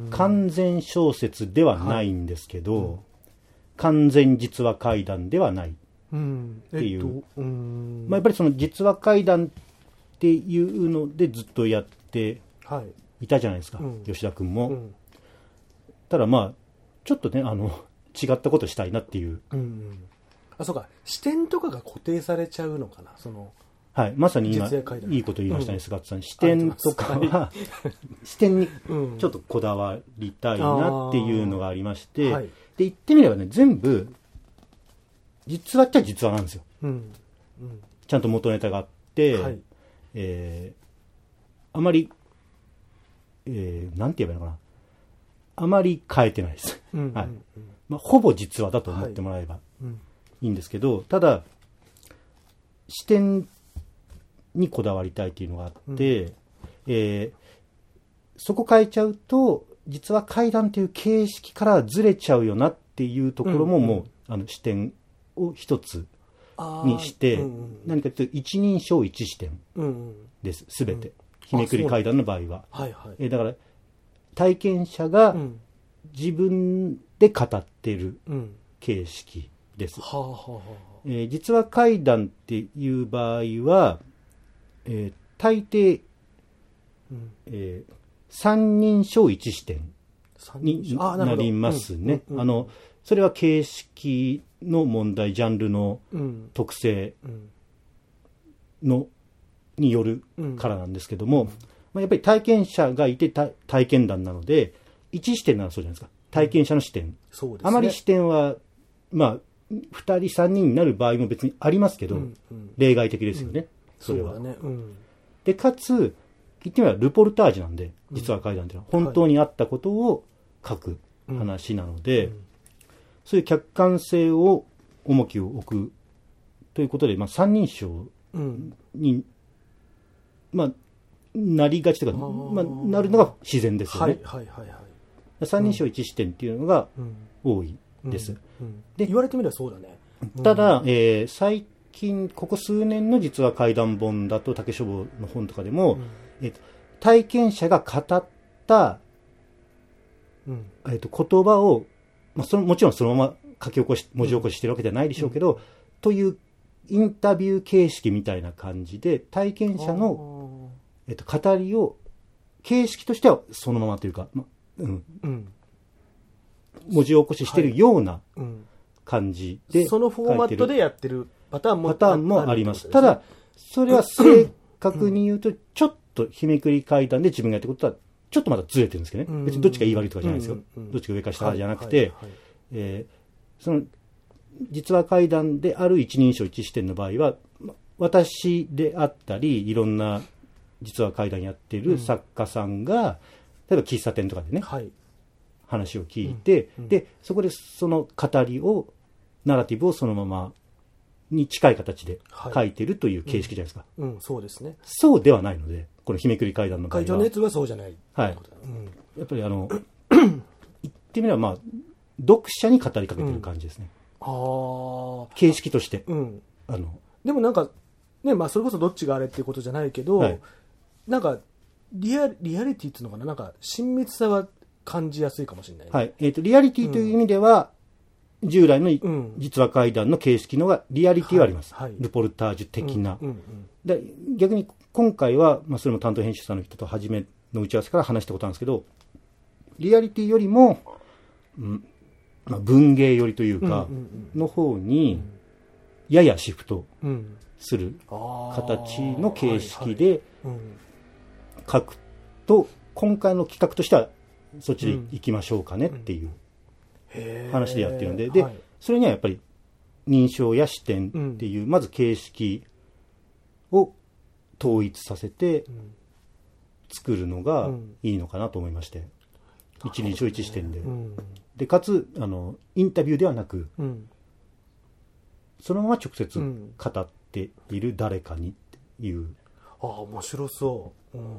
完全小説ではないんですけど、はいうん、完全実話怪談ではないっていう、うんえっとうんまあ、やっぱりその実話怪談っていうのでずっとやっていたじゃないですか、はい、吉田君も、うん、ただまあちょっとねあの違ったことしたいなっていう、うん、 あそうか視点とかが固定されちゃうのかなそのはい、まさに今いいこと言いましたね、菅田さん。視点とかは視点にちょっとこだわりたいなっていうのがありまして、うんはい、で言ってみればね全部実話っちゃ実話なんですよ、うんうん、ちゃんと元ネタがあって、はいえー、あまり、えー、なんて言えばいいのかなあまり変えてないです、うんうんうんはいまあ、ほぼ実話だと思ってもらえばいいんですけど、はいうん、ただ視点にこだわりたいっていうのがあって、うんえー、そこ変えちゃうと実は怪談という形式からずれちゃうよなっていうところももう、うんうん、あの視点を一つにして、うんうん、何かというと一人称一視点ですすべ、うんうん、て日めくり怪談の場合は、はいはいえー、だから体験者が自分で語っている形式です、うんはあはあえー、実は怪談っていう場合はえー、大抵、うんえー、三人称一視点になりますね。あのそれは形式の問題ジャンルの特性のによるからなんですけども、うんまあ、やっぱり体験者がいて体験談なので一視点ならそうじゃないですか体験者の視点、うんそうですね、あまり視点はまあふたりさんにんになる場合も別にありますけど、うんうん、例外的ですよね。うんそれはそうだねうん、でかつ言ってみればルポルタージュなんで実は怪談というのは本当にあったことを書く話なので、はいうん、そういう客観性を重きを置くということで、まあ、三人称に、うん、まあ、なりがちというか、まあ、なるのが自然ですよね、はいはいはいはい、三人称一視点っていうのが多いです、うんうんうん、 で言われてみればそうだね、 ただ、えー、最近ここ数年の実は怪談本だと竹書房の本とかでも、うんえー、と体験者が語った、うんえー、と言葉を、まあ、そのもちろんそのまま書き起こし文字起こししてるわけじゃないでしょうけど、うん、というインタビュー形式みたいな感じで体験者の、えー、と語りを形式としてはそのままというか、まうんうん、文字起こししてるような感じで、はいうん、 そのフォーマットでやってるパターンも、 パターンもあります。ただ、それは正確に言うと、ちょっと日めくり怪談で自分がやってることは、ちょっとまだずれてるんですけどね。うん、別にどっちが言い悪いとかじゃないですよ。うんうん、どっちが上か下かじゃなくて、はいはいはいえー、その、実話怪談である一人称一視点の場合は、私であったり、いろんな実話怪談やってる作家さんが、例えば喫茶店とかでね、はい、話を聞いて、うんうん、で、そこでその語りを、ナラティブをそのまま、に近い形で書いてるという形式じゃないですか、 はいうんうん、そうですね。 そうではないのでこの日めくり怪談の場合は会場のやつはそうじゃない、 はい、うん、やっぱりあの言ってみればまあ読者に語りかけてる感じですね、うん、あ形式として、うん、あのでもなんかねまあそれこそどっちがあれっていうことじゃないけど、はい、なんかリアリアリティっていうのかななんか親密さは感じやすいかもしれない、ね、 はいえーとリアリティという意味では、うん従来の実話怪談の形式のがリアリティはあります、はいはい、ルポルタージュ的な、うんうんうん、で逆に今回は、まあ、それも担当編集者の人と初めの打ち合わせから話したことなんですけどリアリティよりも、うんまあ、文芸寄りというか、うんうんうん、の方にややシフトする形の形式で書くと今回の企画としてはそっちで行きましょうかねっていう、うんうん話でやってるんで、で、はい、それにはやっぱり認証や視点っていう、うん、まず形式を統一させて作るのがいいのかなと思いまして、うん、 一人称一視点で、うん、でかつあのインタビューではなく、うん、そのまま直接語っている誰かにっていう、うん、 ああ面白そう、うん、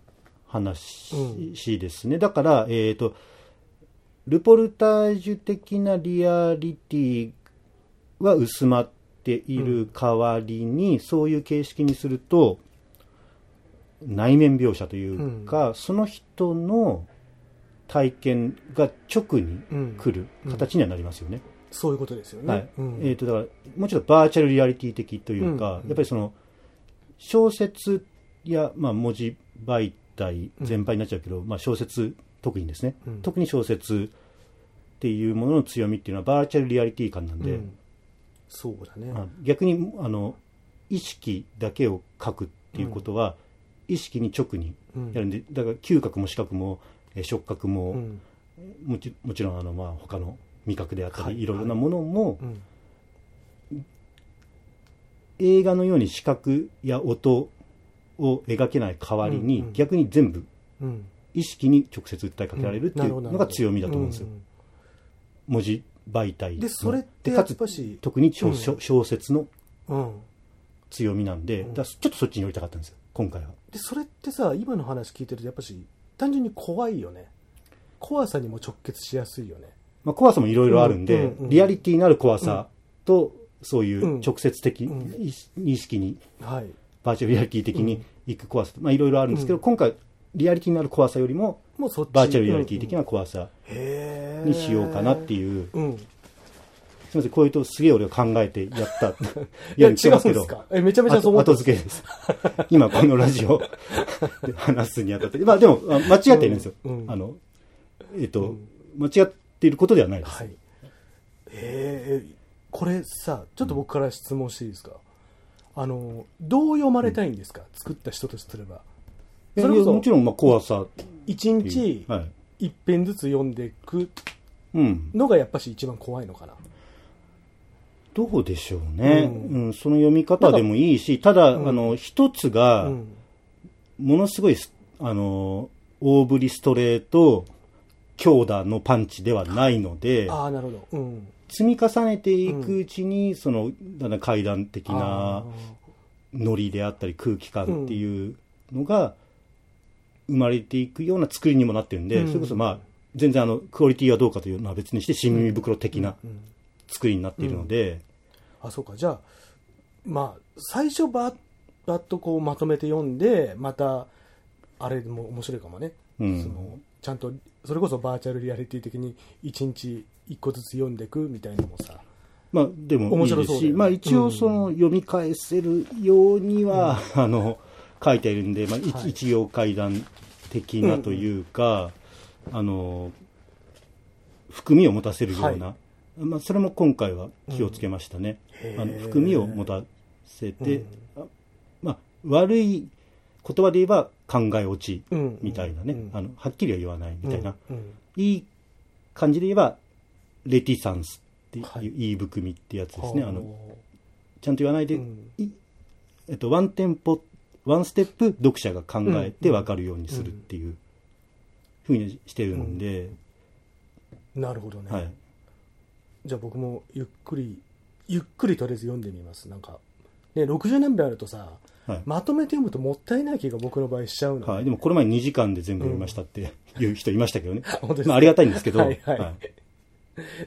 話ですね、うん、だから、えーと、ルポルタージュ的なリアリティは薄まっている代わりに、うん、そういう形式にすると内面描写というか、うん、その人の体験が直に来る形にはなりますよね、うんうん、 そういうことですよね、 はい、うん、えーと、だからもうちょっとバーチャルリアリティ的というか、うんうん、やっぱりその小説や、まあ、文字媒体全般になっちゃうけど、うんまあ、小説特にですね、うん、特に小説っていうものの強みっていうのはバーチャルリアリティ感なんで、うん、 そうだね、 逆にあの意識だけを書くっていうことは、うん、意識に直にやるんで、だから嗅覚も視覚も触覚も、うん、もち、もちろんあの、まあ、他の味覚であったり、はい、いろいろなものも、はいうん、映画のように視覚や音を描けない代わりに、うんうん、逆に全部、うん、意識に直接訴えかけられるっていうのが強みだと思うんですよ、うんうん、文字媒体でそれってやっぱし特に 小,、うん、小説の強みなんで、うん、だちょっとそっちに寄りたかったんですよ今回は。 でそれってさ今の話聞いてるとやっぱし単純に怖いよね。怖さにも直結しやすいよね。 まあ、怖さもいろいろあるんで、うんうんうん、リアリティのある怖さと、うん、そういう直接的、うん、意識に、はい、バーチャルリアリティ的に行く怖さ、まあ、いろいろあるんですけど、うん、今回リアリティのある怖さよりももうそっちバーチャルリアリティ的な怖さにしようかなっていう、うんうん、すみませんこういうとすげえ俺は考えてやったいや違うんですか。えめちゃめちゃそう思った。 後付けです今このラジオで話すにあたってまあでも間違っているんですよ、うんうん、あのえっと、うん、間違っていることではないです、はい、 えー、これさちょっと僕から質問していいですか、うん、あのどう読まれたいんですか、うん、作った人とすれば。 それこそもちろんまあ怖さ一日一編ずつ読んでいくのがやっぱし一番怖いのかな、 どうでしょうね、うんうん、その読み方でもいいし、ただ、うん、あの一つがものすごいあの大振りストレート強打のパンチではないので、 あ、なるほど、うん、 積み重ねていくうちに、うん、そのだんだん階段的なノリであったり空気感っていうのが生まれていくような作りにもなってるんで、うん、それこそまあ全然あのクオリティはどうかというのは別にして新耳袋的な作りになっているので、うんうん、 あ、そうか。じゃあまあ最初バッバッとこうまとめて読んでまたあれも面白いかもね、うん、そのちゃんとそれこそバーチャルリアリティ的に一日一個ずつ読んでいくみたいなのもさ、 まあでもいいですし、まあ一応その読み返せるようには、うん、あの書いているんで、まあ、はい、一行階段的なというか、うんうん、あの含みを持たせるような、はい、まあ、それも今回は気をつけましたね、うん、あの含みを持たせて、うん、まあ、悪い言葉で言えば考え落ちみたいなね、うんうん、あのはっきりは言わないみたいな、うんうん、いい感じで言えばレティサンスっていう、はい、言い含みってやつですね、あのちゃんと言わないで、うん、えっと、ワンテンポワンステップ読者が考えて分かるようにするっていうふうにしてるんで、 うん、なるほどね、 はい、 じゃあ僕もゆっくりゆっくりとりあえず読んでみます。なんか、ね、ろくじゅうねんぶんあるとさ、はい、まとめて読むともったいない気が僕の場合しちゃうの、ね、 はい、でもこの前にじかんで全部読みましたっていう人いましたけどね、うん、まあ、ありがたいんですけどはい、はいはい、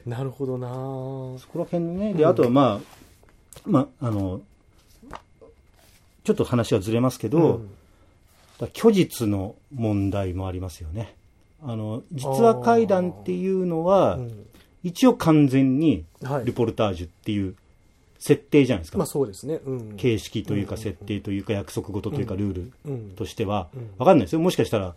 なるほどな。 そこら辺ね。で、あとはまあ、まあ、あのちょっと話はずれますけど、うん、虚実の問題もありますよね。あの実話怪談っていうのは、うん、一応完全にルポルタージュっていう設定じゃないですか、 はい、まあそうですね、うん、 形式というか設定というか約束事というかルールとしては、うんうん、分かんないですよ。もしかしたら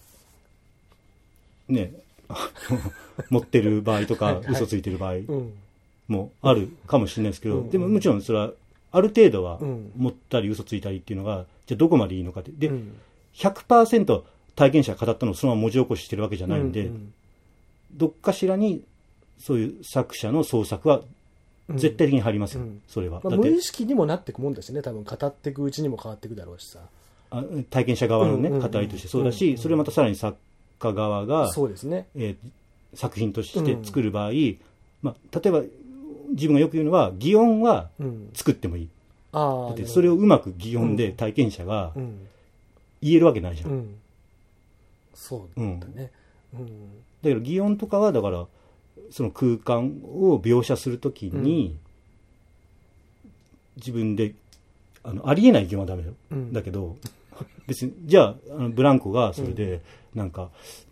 ね持ってる場合とか嘘ついてる場合もあるかもしれないですけど、でももちろんそれはある程度は持ったり嘘ついたりっていうのがじゃあどこまでいいのかってで、うん、ひゃくパーセント 体験者が語ったのをそのまま文字起こししてるわけじゃないんで、うんうん、どっかしらにそういう作者の創作は絶対的に入りますよ、うん、それは、 まあ、無意識にもなっていくもんだしね、多分語っていくうちにも変わっていくだろうしさ、 あ体験者側のね、うんうんうん、語りとしてそうだし、うんうん、それまたさらに作家側が、 そうですね、 えー、作品として作る場合、うん、まあ、例えば自分がよく言うのは擬音は作ってもいい、うん、あだってそれをうまく擬音で体験者が言えるわけないじゃん、うんうん、 そうだね、 うん、だけど擬音とかはだからその空間を描写するときに、うん、自分であのありえない擬音はダメだよ、うん、だけど別にじゃあ、あのブランコがそれでなんか、うん、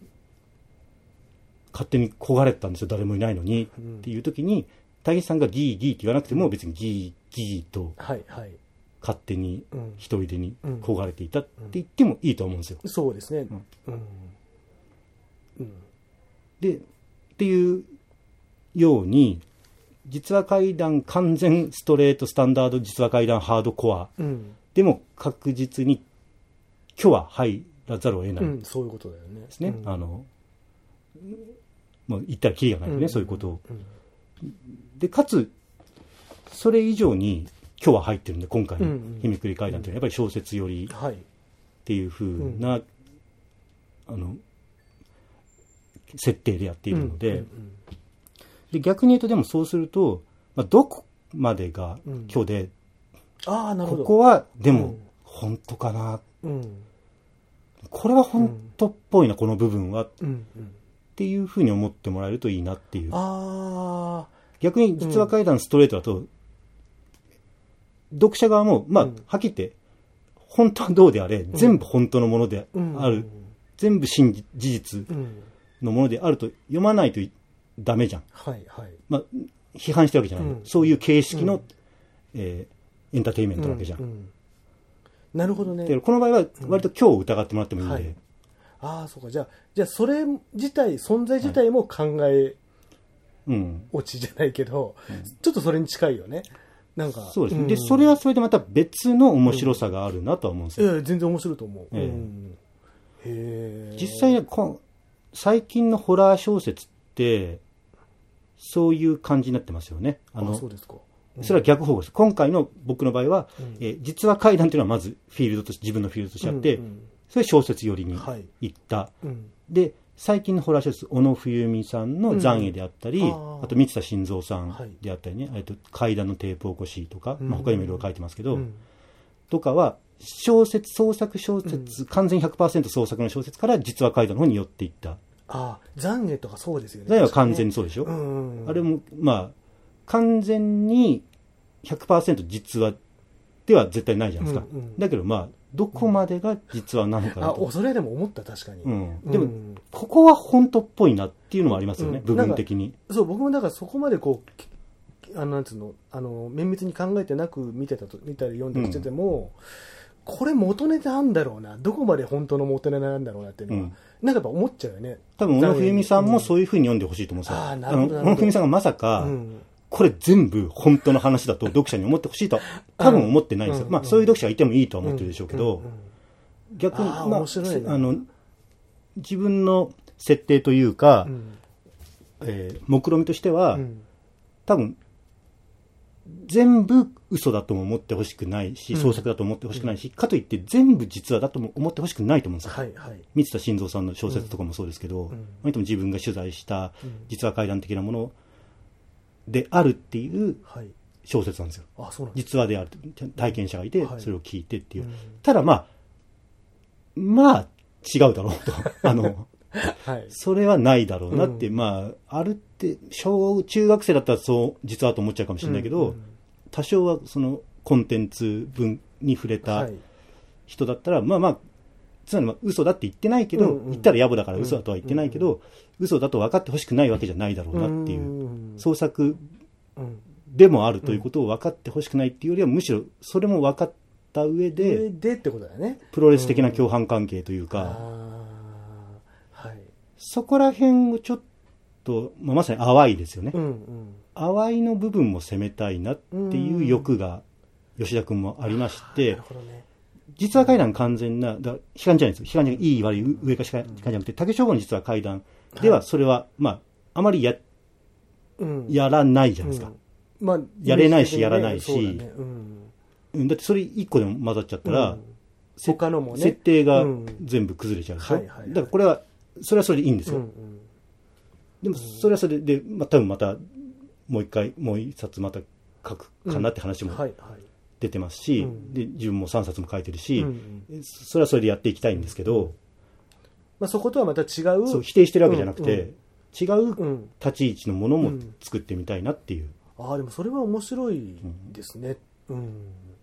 勝手に焦がれたんですよ誰もいないのに、うん、っていうときに大吉さんがギーギーって言わなくても別にギーギーと勝手に一人でに焦がれていたって言ってもいいと思うんですよ。 そうですね、うんうん、でっていうように実話怪談完全ストレートスタンダード実話怪談ハードコア、うん、でも確実に今日は入らざるを得ない、うん、 そういうことだよねですね、うん、あのもう言ったらキリがないよね、うん、そういうことを、うんでかつそれ以上に今日は入ってるんで今回の日めくり怪談というのはやっぱり小説寄りっていう風な、うん、あの設定でやっているので、うんうんうん、で逆に言うとでもそうすると、まあ、どこまでが今日で、うん、あーなるほどここはでも本当かな、うん、これは本当っぽいな、うん、この部分は、うんうん、っていう風に思ってもらえるといいなっていう。あ逆に実話怪談ストレートだと、うん、読者側も、まあ、うん、はっきり言って、本当はどうであれ、うん、全部本当のものである、うん、全部真事実のものであると読まないとダメじゃん。はいはい。まあ、批判してるわけじゃない、うん、そういう形式の、うんえー、エンターテインメントなわけじゃん。うんうん、 なるほどね。 でこの場合は、割と今日疑ってもらってもいいんで。はい、 ああ、そうか。じゃあ、じゃあ、それ自体、存在自体も考え、はいうん、オチじゃないけど、うん、ちょっとそれに近いよね。なんかそうですね、うん、でそれはそれでまた別の面白さがあるなとは思うんですよ。 うん、いや全然面白いと思う。えーうん、 へ実際ねこ最近のホラー小説ってそういう感じになってますよね。あのあそうですか、うん、それは逆方向です。今回の僕の場合は、うんえー、実話怪談というのはまずフィールドとして自分のフィールドとしてあって、うんうん、それ小説寄りに行った、はいうん、で最近のホラー小説小野冬美さんの残影であったり、うん、あ, あと三田晋三さんであったりね、はい、と怪談のテープ起こしとか、うんまあ、他にもいろいろ書いてますけど、うん、とかは小説創作小説、うん、完全 ひゃくパーセント 創作の小説から実話怪談の方に寄っていった。ああ残影とかそうですよね。 残影は完全にそうでしょ、うんうん、あれもまあ完全に ひゃくパーセント 実話では絶対ないじゃないですか、うんうん、だけどまあどこまでが実話なのかなと、 うん、あそれでも思った確かに、 うん、でも、うん、ここは本当っぽいなっていうのもありますよね、うん、部分的に。 そう僕もだからそこまでこうあのなんつうのあの綿密に考えてなく見てたと見たり読んできてても、うん、これ元ネタなんだろうなどこまで本当の元ネタなんだろうなっていうのは、うん、なんかやっぱ思っちゃうよね。 多分小野冬美さんもそういうふうに読んでほしいと思うんですよ、うん、あなるほどなるほど。小野冬美さんがまさか、うんこれ全部本当の話だと読者に思ってほしいとは多分思ってないんですよ、うんまあ、そういう読者がいてもいいとは思ってるでしょうけど、うんうん、逆にあ、まあ、あの自分の設定というか、うんえー、目論見としては、うん、多分全部嘘だとも思ってほしくないし、うん、創作だと思ってほしくないし、うん、かといって全部実話だとも思ってほしくないと思うんですよ、はいはい、三田晋三さんの小説とかもそうですけど、うん、割と自分が取材した実話怪談的なものであるっていう小説なんですよ、はい、あそうなんです。実話である体験者がいてそれを聞いてっていう、はい、ただまあまあ違うだろうとあの、はい、それはないだろうなって、うん、まああるって小中学生だったらそう実はと思っちゃうかもしれないけど、うんうん、多少はそのコンテンツ分に触れた人だったら、はい、まあまあつまりまあ嘘だって言ってないけど、うんうん、言ったら野暮だから嘘だとは言ってないけど、うんうん、嘘だと分かってほしくないわけじゃないだろうなっていう、うんうん、創作でもあるということを分かってほしくないっていうよりはむしろそれも分かった上で、 上でってことだよね。 プロレス的な共犯関係というか、うんはい、そこら辺をちょっと、まあ、まさに淡いですよね、うんうん、淡いの部分も攻めたいなっていう欲が吉田君もありまして、うんなるほどね、実話怪談完全な、だ批判じゃないですよ。批判じゃない、いい悪い上か下かじゃなくて、竹書房の実話怪談では、それは、はい、まあ、あまりや、うん、やらないじゃないですか。うんまあ、やれないし、やらないし、ねうん、だってそれ一個でも混ざっちゃったら、うん、他のもね、設定が全部崩れちゃうでしょ。うんはいはいはい、だからこれはそれはそれでいいんですよ、うんうん、でもそれはそれで、まあ、多分またもう一回もう一冊また書くかなって話も出てますし、うんはいはい、で自分もさんさつも書いてるし、うんうん、それはそれでやっていきたいんですけど、 まあ、そことはまた違う、 そう否定してるわけじゃなくて、うんうん、違う立ち位置のものも作ってみたいなっていう、 うん、ああでもそれは面白いですね、うん、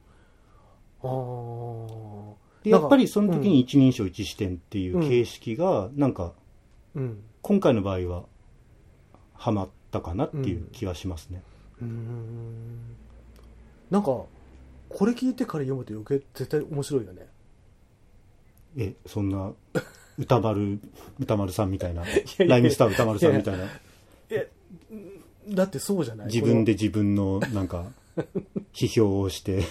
あでやっぱりその時に一人称一視点っていう形式がなんか、うん、今回の場合はハマったかなっていう気はしますね、うん、うーんなんかこれ聞いてから読むと余計絶対面白いよね。 えそんな歌丸歌丸さんみたいなライムスター歌丸さんみたいなえだってそうじゃない自分で自分のなんか批評をして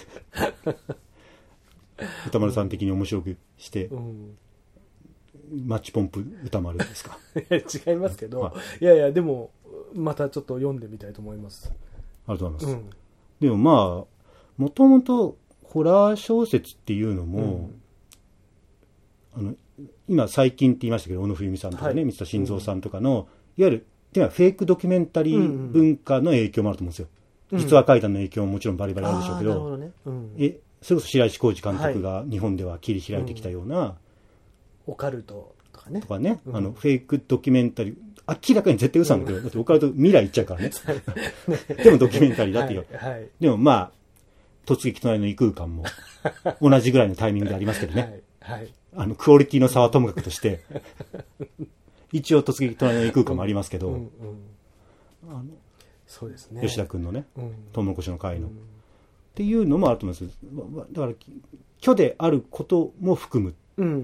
歌丸さん的に面白くして、うん、マッチポンプ歌丸ですか違いますけど、はい、いやいやでもまたちょっと読んでみたいと思います。 ありがとうございます、うん、でもまあもともとホラー小説っていうのも、うん、あの今最近って言いましたけど小野冬美さんとかね、はい、水田晋三さんとかの、うん、いわゆるフェイクドキュメンタリー文化の影響もあると思うんですよ、うん、実話怪談の影響ももちろんバリバリあるでしょうけど、なるほどね、うん、えそれこそ白石浩二監督が日本では切り開いてきたような、はいうん、 オカルトとかねとかね、うん、あのフェイクドキュメンタリー明らかに絶対嘘なんだけど、うん、だってオカルト未来行っちゃうからねでもドキュメンタリーだっていう、はいはい、でもまあ突撃隣の異空間も同じぐらいのタイミングでありますけどね、はいはい、あのクオリティの差はともかくとして一応突撃隣の異空間もありますけど、うんうんうん、あのそうですね、吉田君のね、うん、トウモロコシの会の、うん、っていうのもあると思います。だから虚であることも含む、うんうんうん、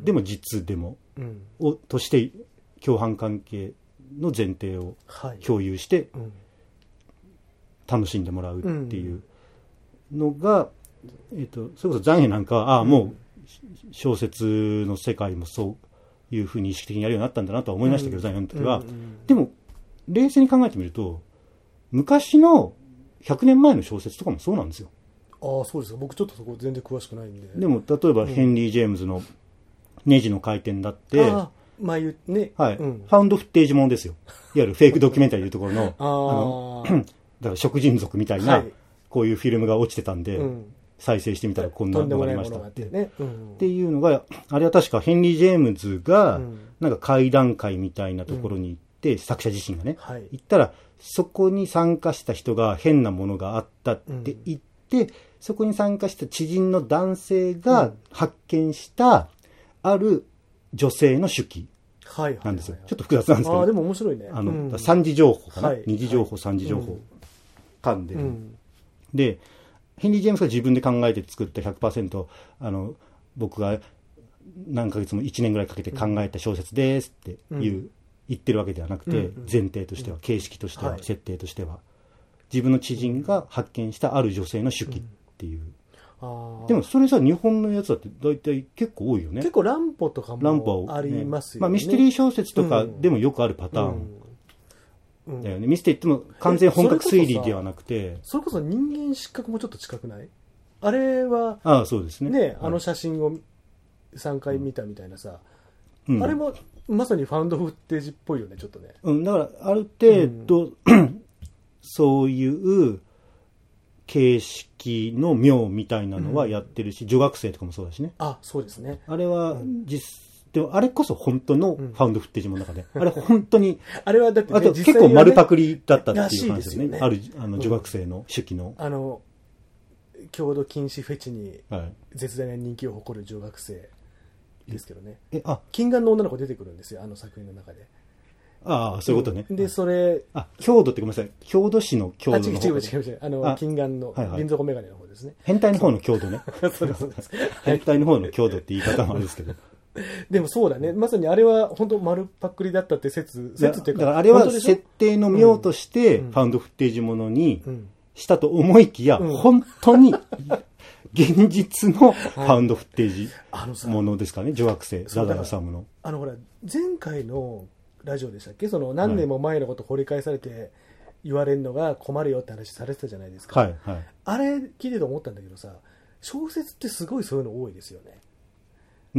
でも実でも、うん、をとして共犯関係の前提を共有して、はいうん、楽しんでもらうっていうのが、うんえー、とそれこそ残影なんかはああもう小説の世界もそういうふうに意識的にやるようになったんだなとは思いましたけど、うん、残影の時は、うんうん、でも冷静に考えてみると昔のひゃくねんまえの小説とかもそうなんですよ。 ああそうですか。僕ちょっとそこ全然詳しくないんで。 でも例えばヘンリー・ジェームズのネジの回転だって、うん、あ前ね、 はい、うん、ファウンドフッテージもんですよ。いわゆるフェイクドキュメンタリーいうところのあのだから食人族みたいな、はい、こういうフィルムが落ちてたんで、うん、再生してみたらこんなのがありましたって、ねうん、っていうのがあれは確かヘンリー・ジェームズが、うん、なんか会談会みたいなところに行って、うん、作者自身がね、はい、行ったらそこに参加した人が変なものがあったって言って、うん、そこに参加した知人の男性が発見したある女性の手記なんですよ。ちょっと複雑なんですけど。 あでも面白いね。 あの、うん、三次情報かな、はい、二次情報、はい、三次情報間で、うん、でヘンリー・ジェームズが自分で考えて作った ひゃくパーセント あの僕が何ヶ月もいちねんぐらいかけて考えた小説ですっていう、うん言ってるわけではなくて、うんうん、前提としては、うん、形式としては、はい、設定としては自分の知人が発見したある女性の手記っていう、うん、あでもそれさ日本のやつだって大体結構多いよね。 結構乱歩とかもありますよね。 まあ、ミステリー小説とかでもよくあるパターンだよね、うんうん、ミステリーっても完全本格推理ではなくてそれこそ人間失格もちょっと近くない？あれはああそうですね、 ねあの写真をさんかい見たみたいなさ、うん、あれもまさにファウンドフッテージっぽいよねちょっとね、 うん、だからある程度、うん、そういう形式の妙みたいなのはやってるし、うん、女学生とかもそうだしね。 あそうですね。 あれは実、うん、でもあれこそ本当のファウンドフッテージもの中で、うん、あれ本当にあれはだって、ね、 あと結構丸パクリだったっていう感じですよね。あるあの女学生の手記の、 うん、あの郷土禁止フェチに絶大な人気を誇る女学生ですけどね。えあ禁眼の女の子出てくるんですよあの作品の中で。 ああそういうことね。 うん、でそれあ郷土ってごめんなさい郷土市の郷土の方。あ違う違う違う違うあの禁眼の瓶底メガネの方ですね。 変態の方の郷土ね。そうですそうです。変態の方の郷土って言い方もあるんですけど。 でもそうだねまさにあれは本当丸パクリだったって説説っていうかだからあれは設定の妙としてファウンドフッテージものにしたと思いきや、うん、本当に現実のファウンドフッテージものですかね、女学生ラダラサムの。 あのほら前回のラジオでしたっけ、その何年も前のこと掘り返されて言われるのが困るよって話されてたじゃないですか、はいはい、あれ聞いてて思ったんだけどさ小説ってすごいそういうの多いですよね。 ん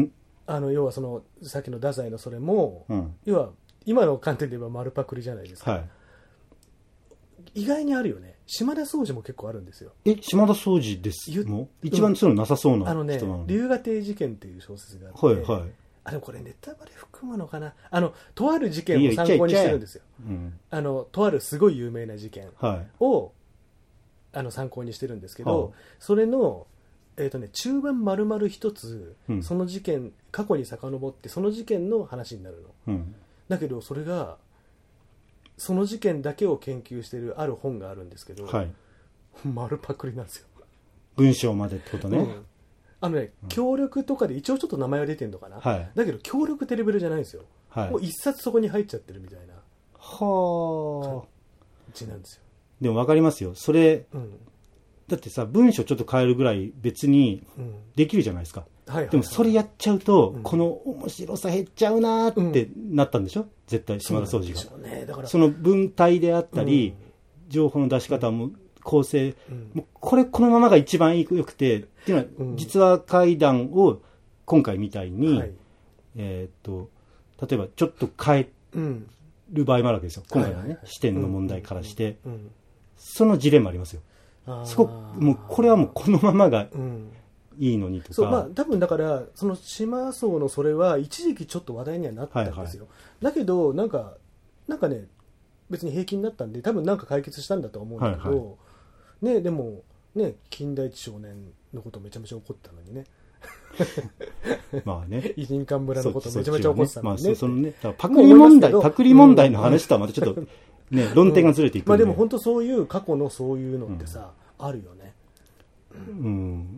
あの要はそのさっきの太宰のそれも、うん、要は今の観点で言えば丸パクリじゃないですか、はい、意外にあるよね。島田総司も結構あるんですよ。 え、島田総司ですもう一番そういうのなさそうな人なの、うん、 あのね、龍河亭事件っていう小説があって、はいはい、あでもこれネタバレ含むのかな。あのとある事件を参考にしてるんですよ。うん、あのとあるすごい有名な事件を、はい、あの参考にしてるんですけど、はい、それの、えーとね、中盤丸々一つ、うん、その事件過去に遡ってその事件の話になるの、うん、だけどそれがその事件だけを研究しているある本があるんですけど、はい、丸パクリなんですよ。 文章までってことね、うん、 あのね、うん、協力とかで一応ちょっと名前は出てるのかな、はい、だけど協力ってレベルじゃないんですよ、はい、もう一冊そこに入っちゃってるみたいなは感じなんですよ。 でも分かりますよそれ、うん、だってさ文章ちょっと変えるぐらい別にできるじゃないですか、うんはいはいはい、でもそれやっちゃうと、うん、この面白さ減っちゃうなってなったんでしょ、うん、絶対島田総司が そ,、ね、だからその文体であったり、うん、情報の出し方も構成、うん、もうこれこのままが一番よくてっていうのは、うん、実話怪談を今回みたいに、はい、えー、っと例えばちょっと変える場合もあるわけですよ、今回のね、はいはいはい、視点の問題からして、うんうんうん、そのジレンマありますよ。そこもうこれはもうこのままがいいのにとか、 そう、まあ、多分だからその島荘のそれは一時期ちょっと話題にはなったんですよ、はいはい、だけどなんかなんかね別に平気になったんで多分なんか解決したんだと思うんだけど、はいはいね、でもね金田一少年のことめちゃめちゃ怒ったのにねまあね偉人館村のことめちゃめちゃ怒ってたのにね、 まあ、そのねパクリ問題パクリ問題の話とはまたちょっとね、うん、論点がずれていくんで、 まあでも本当そういう過去のそういうのってさ、うん、あるよね、 うん、うん、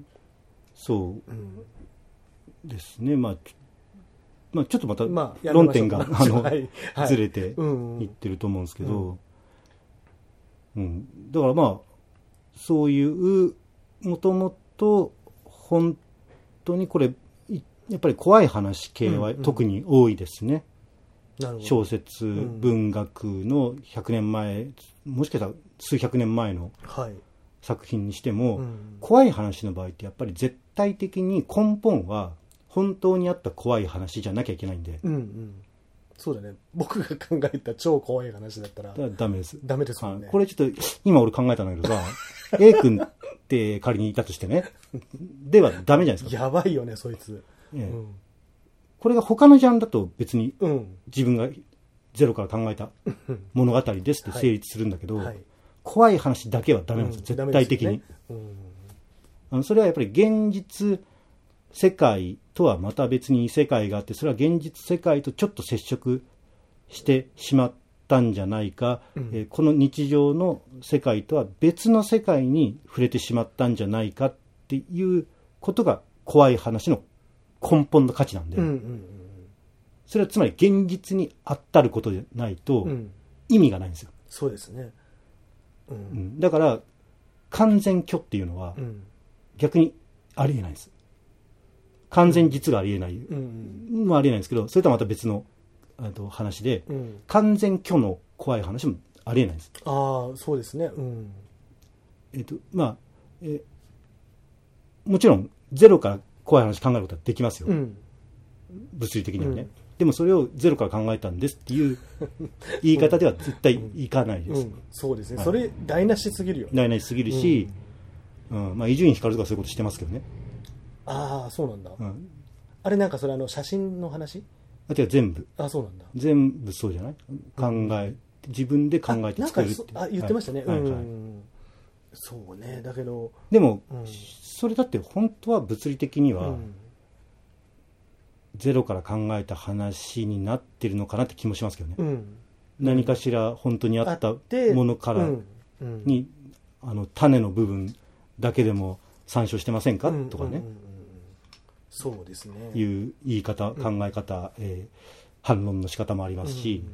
そう、うん、ですね、まあ、まあちょっとまた論点が、まあ、あの、はいはい、ずれていってると思うんですけど、うん、うん、だからまあそういうもともと本当にこれやっぱり怖い話系は特に多いですね、うんうん、小説、うん、文学のひゃくねんまえもしかしたら数百年前の作品にしても、はい、うん、怖い話の場合ってやっぱり絶対的に根本は本当にあった怖い話じゃなきゃいけないんで、うんうん、 そうだね。僕が考えた超怖い話だったらダメです。 ダメですもんね。 これちょっと今俺考えたんだけどさA 君って仮にいたとしてねではダメじゃないですか。 やばいよねそいつ、ええ、うん、これが他のジャンルだと別に自分がゼロから考えた物語ですって成立するんだけど、はいはい、怖い話だけはダメなんですよ、うん、絶対的に、ね、うん、あのそれはやっぱり現実世界とはまた別に異世界があって、それは現実世界とちょっと接触してしまったんじゃないか、うん、えー、この日常の世界とは別の世界に触れてしまったんじゃないかっていうことが怖い話の根本の価値なんで、うんうんうん、それはつまり現実にあったることでないと意味がないんですよ、うん、 そうですね、 うんうん、だから完全虚っていうのは逆にありえないです。完全実がありえないの、うんうん、はありえないんですけど、それとはまた別のと話で、うん、完全虚の怖い話もありえないんです。 ああ、そうですね、うん、 えっとまあ、えもちろんゼロから怖い話考えることはできますよ、うん、物理的にはね、うん、でもそれをゼロから考えたんですっていう言い方では絶対いかないです、うんうん、 そうですね、はい、それ台無しすぎるよね。 台無しすぎるし、うんうん、まあ伊集院光とかそういうことしてますけどね。 ああ、そうなんだ、うん、あれなんかそれあの写真の話？ あ、違う、全部。 あ、そうなんだ。 全部そうじゃない？考え、自分で考えて作るって。 あ、言ってましたね、はい、うん、はいはい、そうね、だけどでも、うん、それだって本当は物理的には、うん、ゼロから考えた話になってるのかなって気もしますけどね、うん、何かしら本当にあったものからに、うん、あの種の部分だけでも参照してませんか、うん、とかね、うんうんうん、 そうですね、 いう言い方、考え方、うん、えー、反論の仕方もありますし、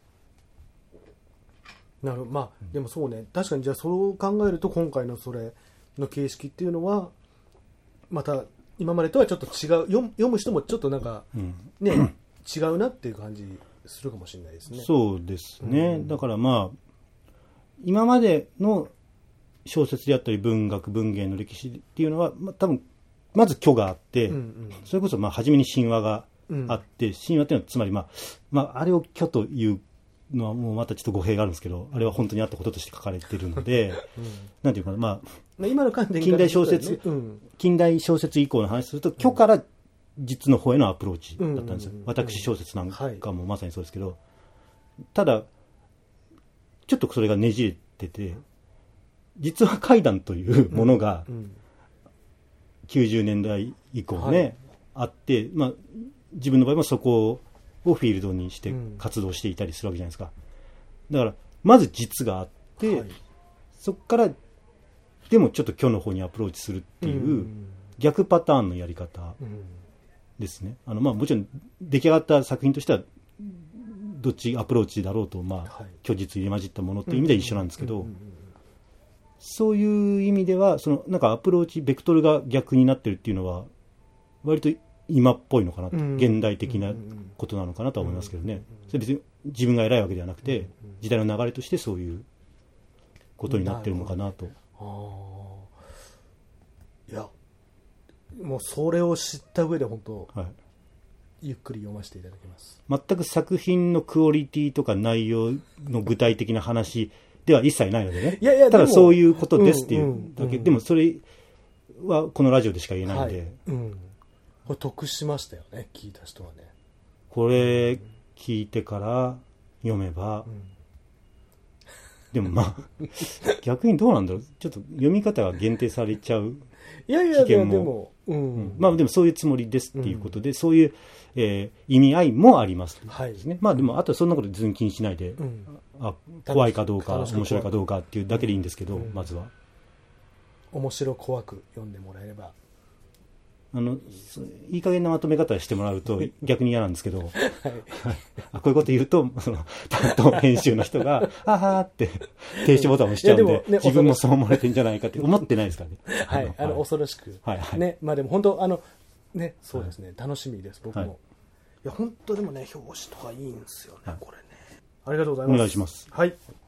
うん、なるまあ、うん、でもそうね、確かにじゃあそう考えると今回のそれの形式っていうのはまた今までとはちょっと違う、読む、読む人もちょっとなんか、うん、ね違うなっていう感じするかもしれないですね。 そうですね、うん、だからまあ今までの小説であったり文学文芸の歴史っていうのは、まあ、多分まず虚があって、うんうん、それこそまあ初めに神話があって、うん、神話っていうのはつまり、まあまあ、あれを虚というのはもうまたちょっと語弊があるんですけど、あれは本当にあったこととして書かれているので、うん、なんていうかな、まあ、 今の観点近代小説、うん、近代小説以降の話すると、虚から実の方へのアプローチだったんですよ。私小説なんかもまさにそうですけど、はい、ただ、ちょっとそれがねじれてて、実は怪談というものが、きゅうじゅうねんだい以降ね、はい、あって、まあ、自分の場合はそこをフィールドにして活動していたりするわけじゃないですか。だからまず実があって、はい、そこからでもちょっと虚の方にアプローチするっていう逆パターンのやり方ですね。あのまあもちろん出来上がった作品としてはどっちアプローチだろうと、まあ虚実入り混じったものっていう意味では一緒なんですけど、そういう意味ではそのなんかアプローチベクトルが逆になってるっていうのは割と今っぽいのかなと、うん、現代的なことなのかなとは思いますけどね。それ別に自分が偉いわけではなくて、時代の流れとしてそういうことになってるのかなと。 あいやもうそれを知った上で本当、はい、ゆっくり読ませていただきます。 全く作品のクオリティとか内容の具体的な話では一切ないのでね。 いやいやただそういうことですっていうだけ、うんうんうん、でもそれはこのラジオでしか言えないんで、はいうん、 これ得しましたよね、聞いた人はね。 これ聞いてから読めば、うん、でもまあ逆にどうなんだろう、ちょっと読み方が限定されちゃう危険も。いやいやでも、うんうん、まあでもそういうつもりですっていうことで、うん、そういう、えー、意味合いもありますですね。はい、まあでもあとはそんなこと全然気にしないで、うん、あ怖いかどうか面白いかどうかっていうだけでいいんですけど、うん、まずは面白怖く読んでもらえれば。 あのいい加減なまとめ方してもらうと逆に嫌なんですけど、はい、こういうこと言うとその担当編集の人がははーって停止ボタンを押しちゃうんで、ね、自分もそう思われてんじゃないかって思ってないですからね。 はい、あの恐ろしく、はいはい、ね、まあでも本当あのねそうですね、はい、楽しみです僕も、はい、いや本当でもね表紙とかいいんですよね、はい、これね。ありがとうございます。 お願いします。 はい。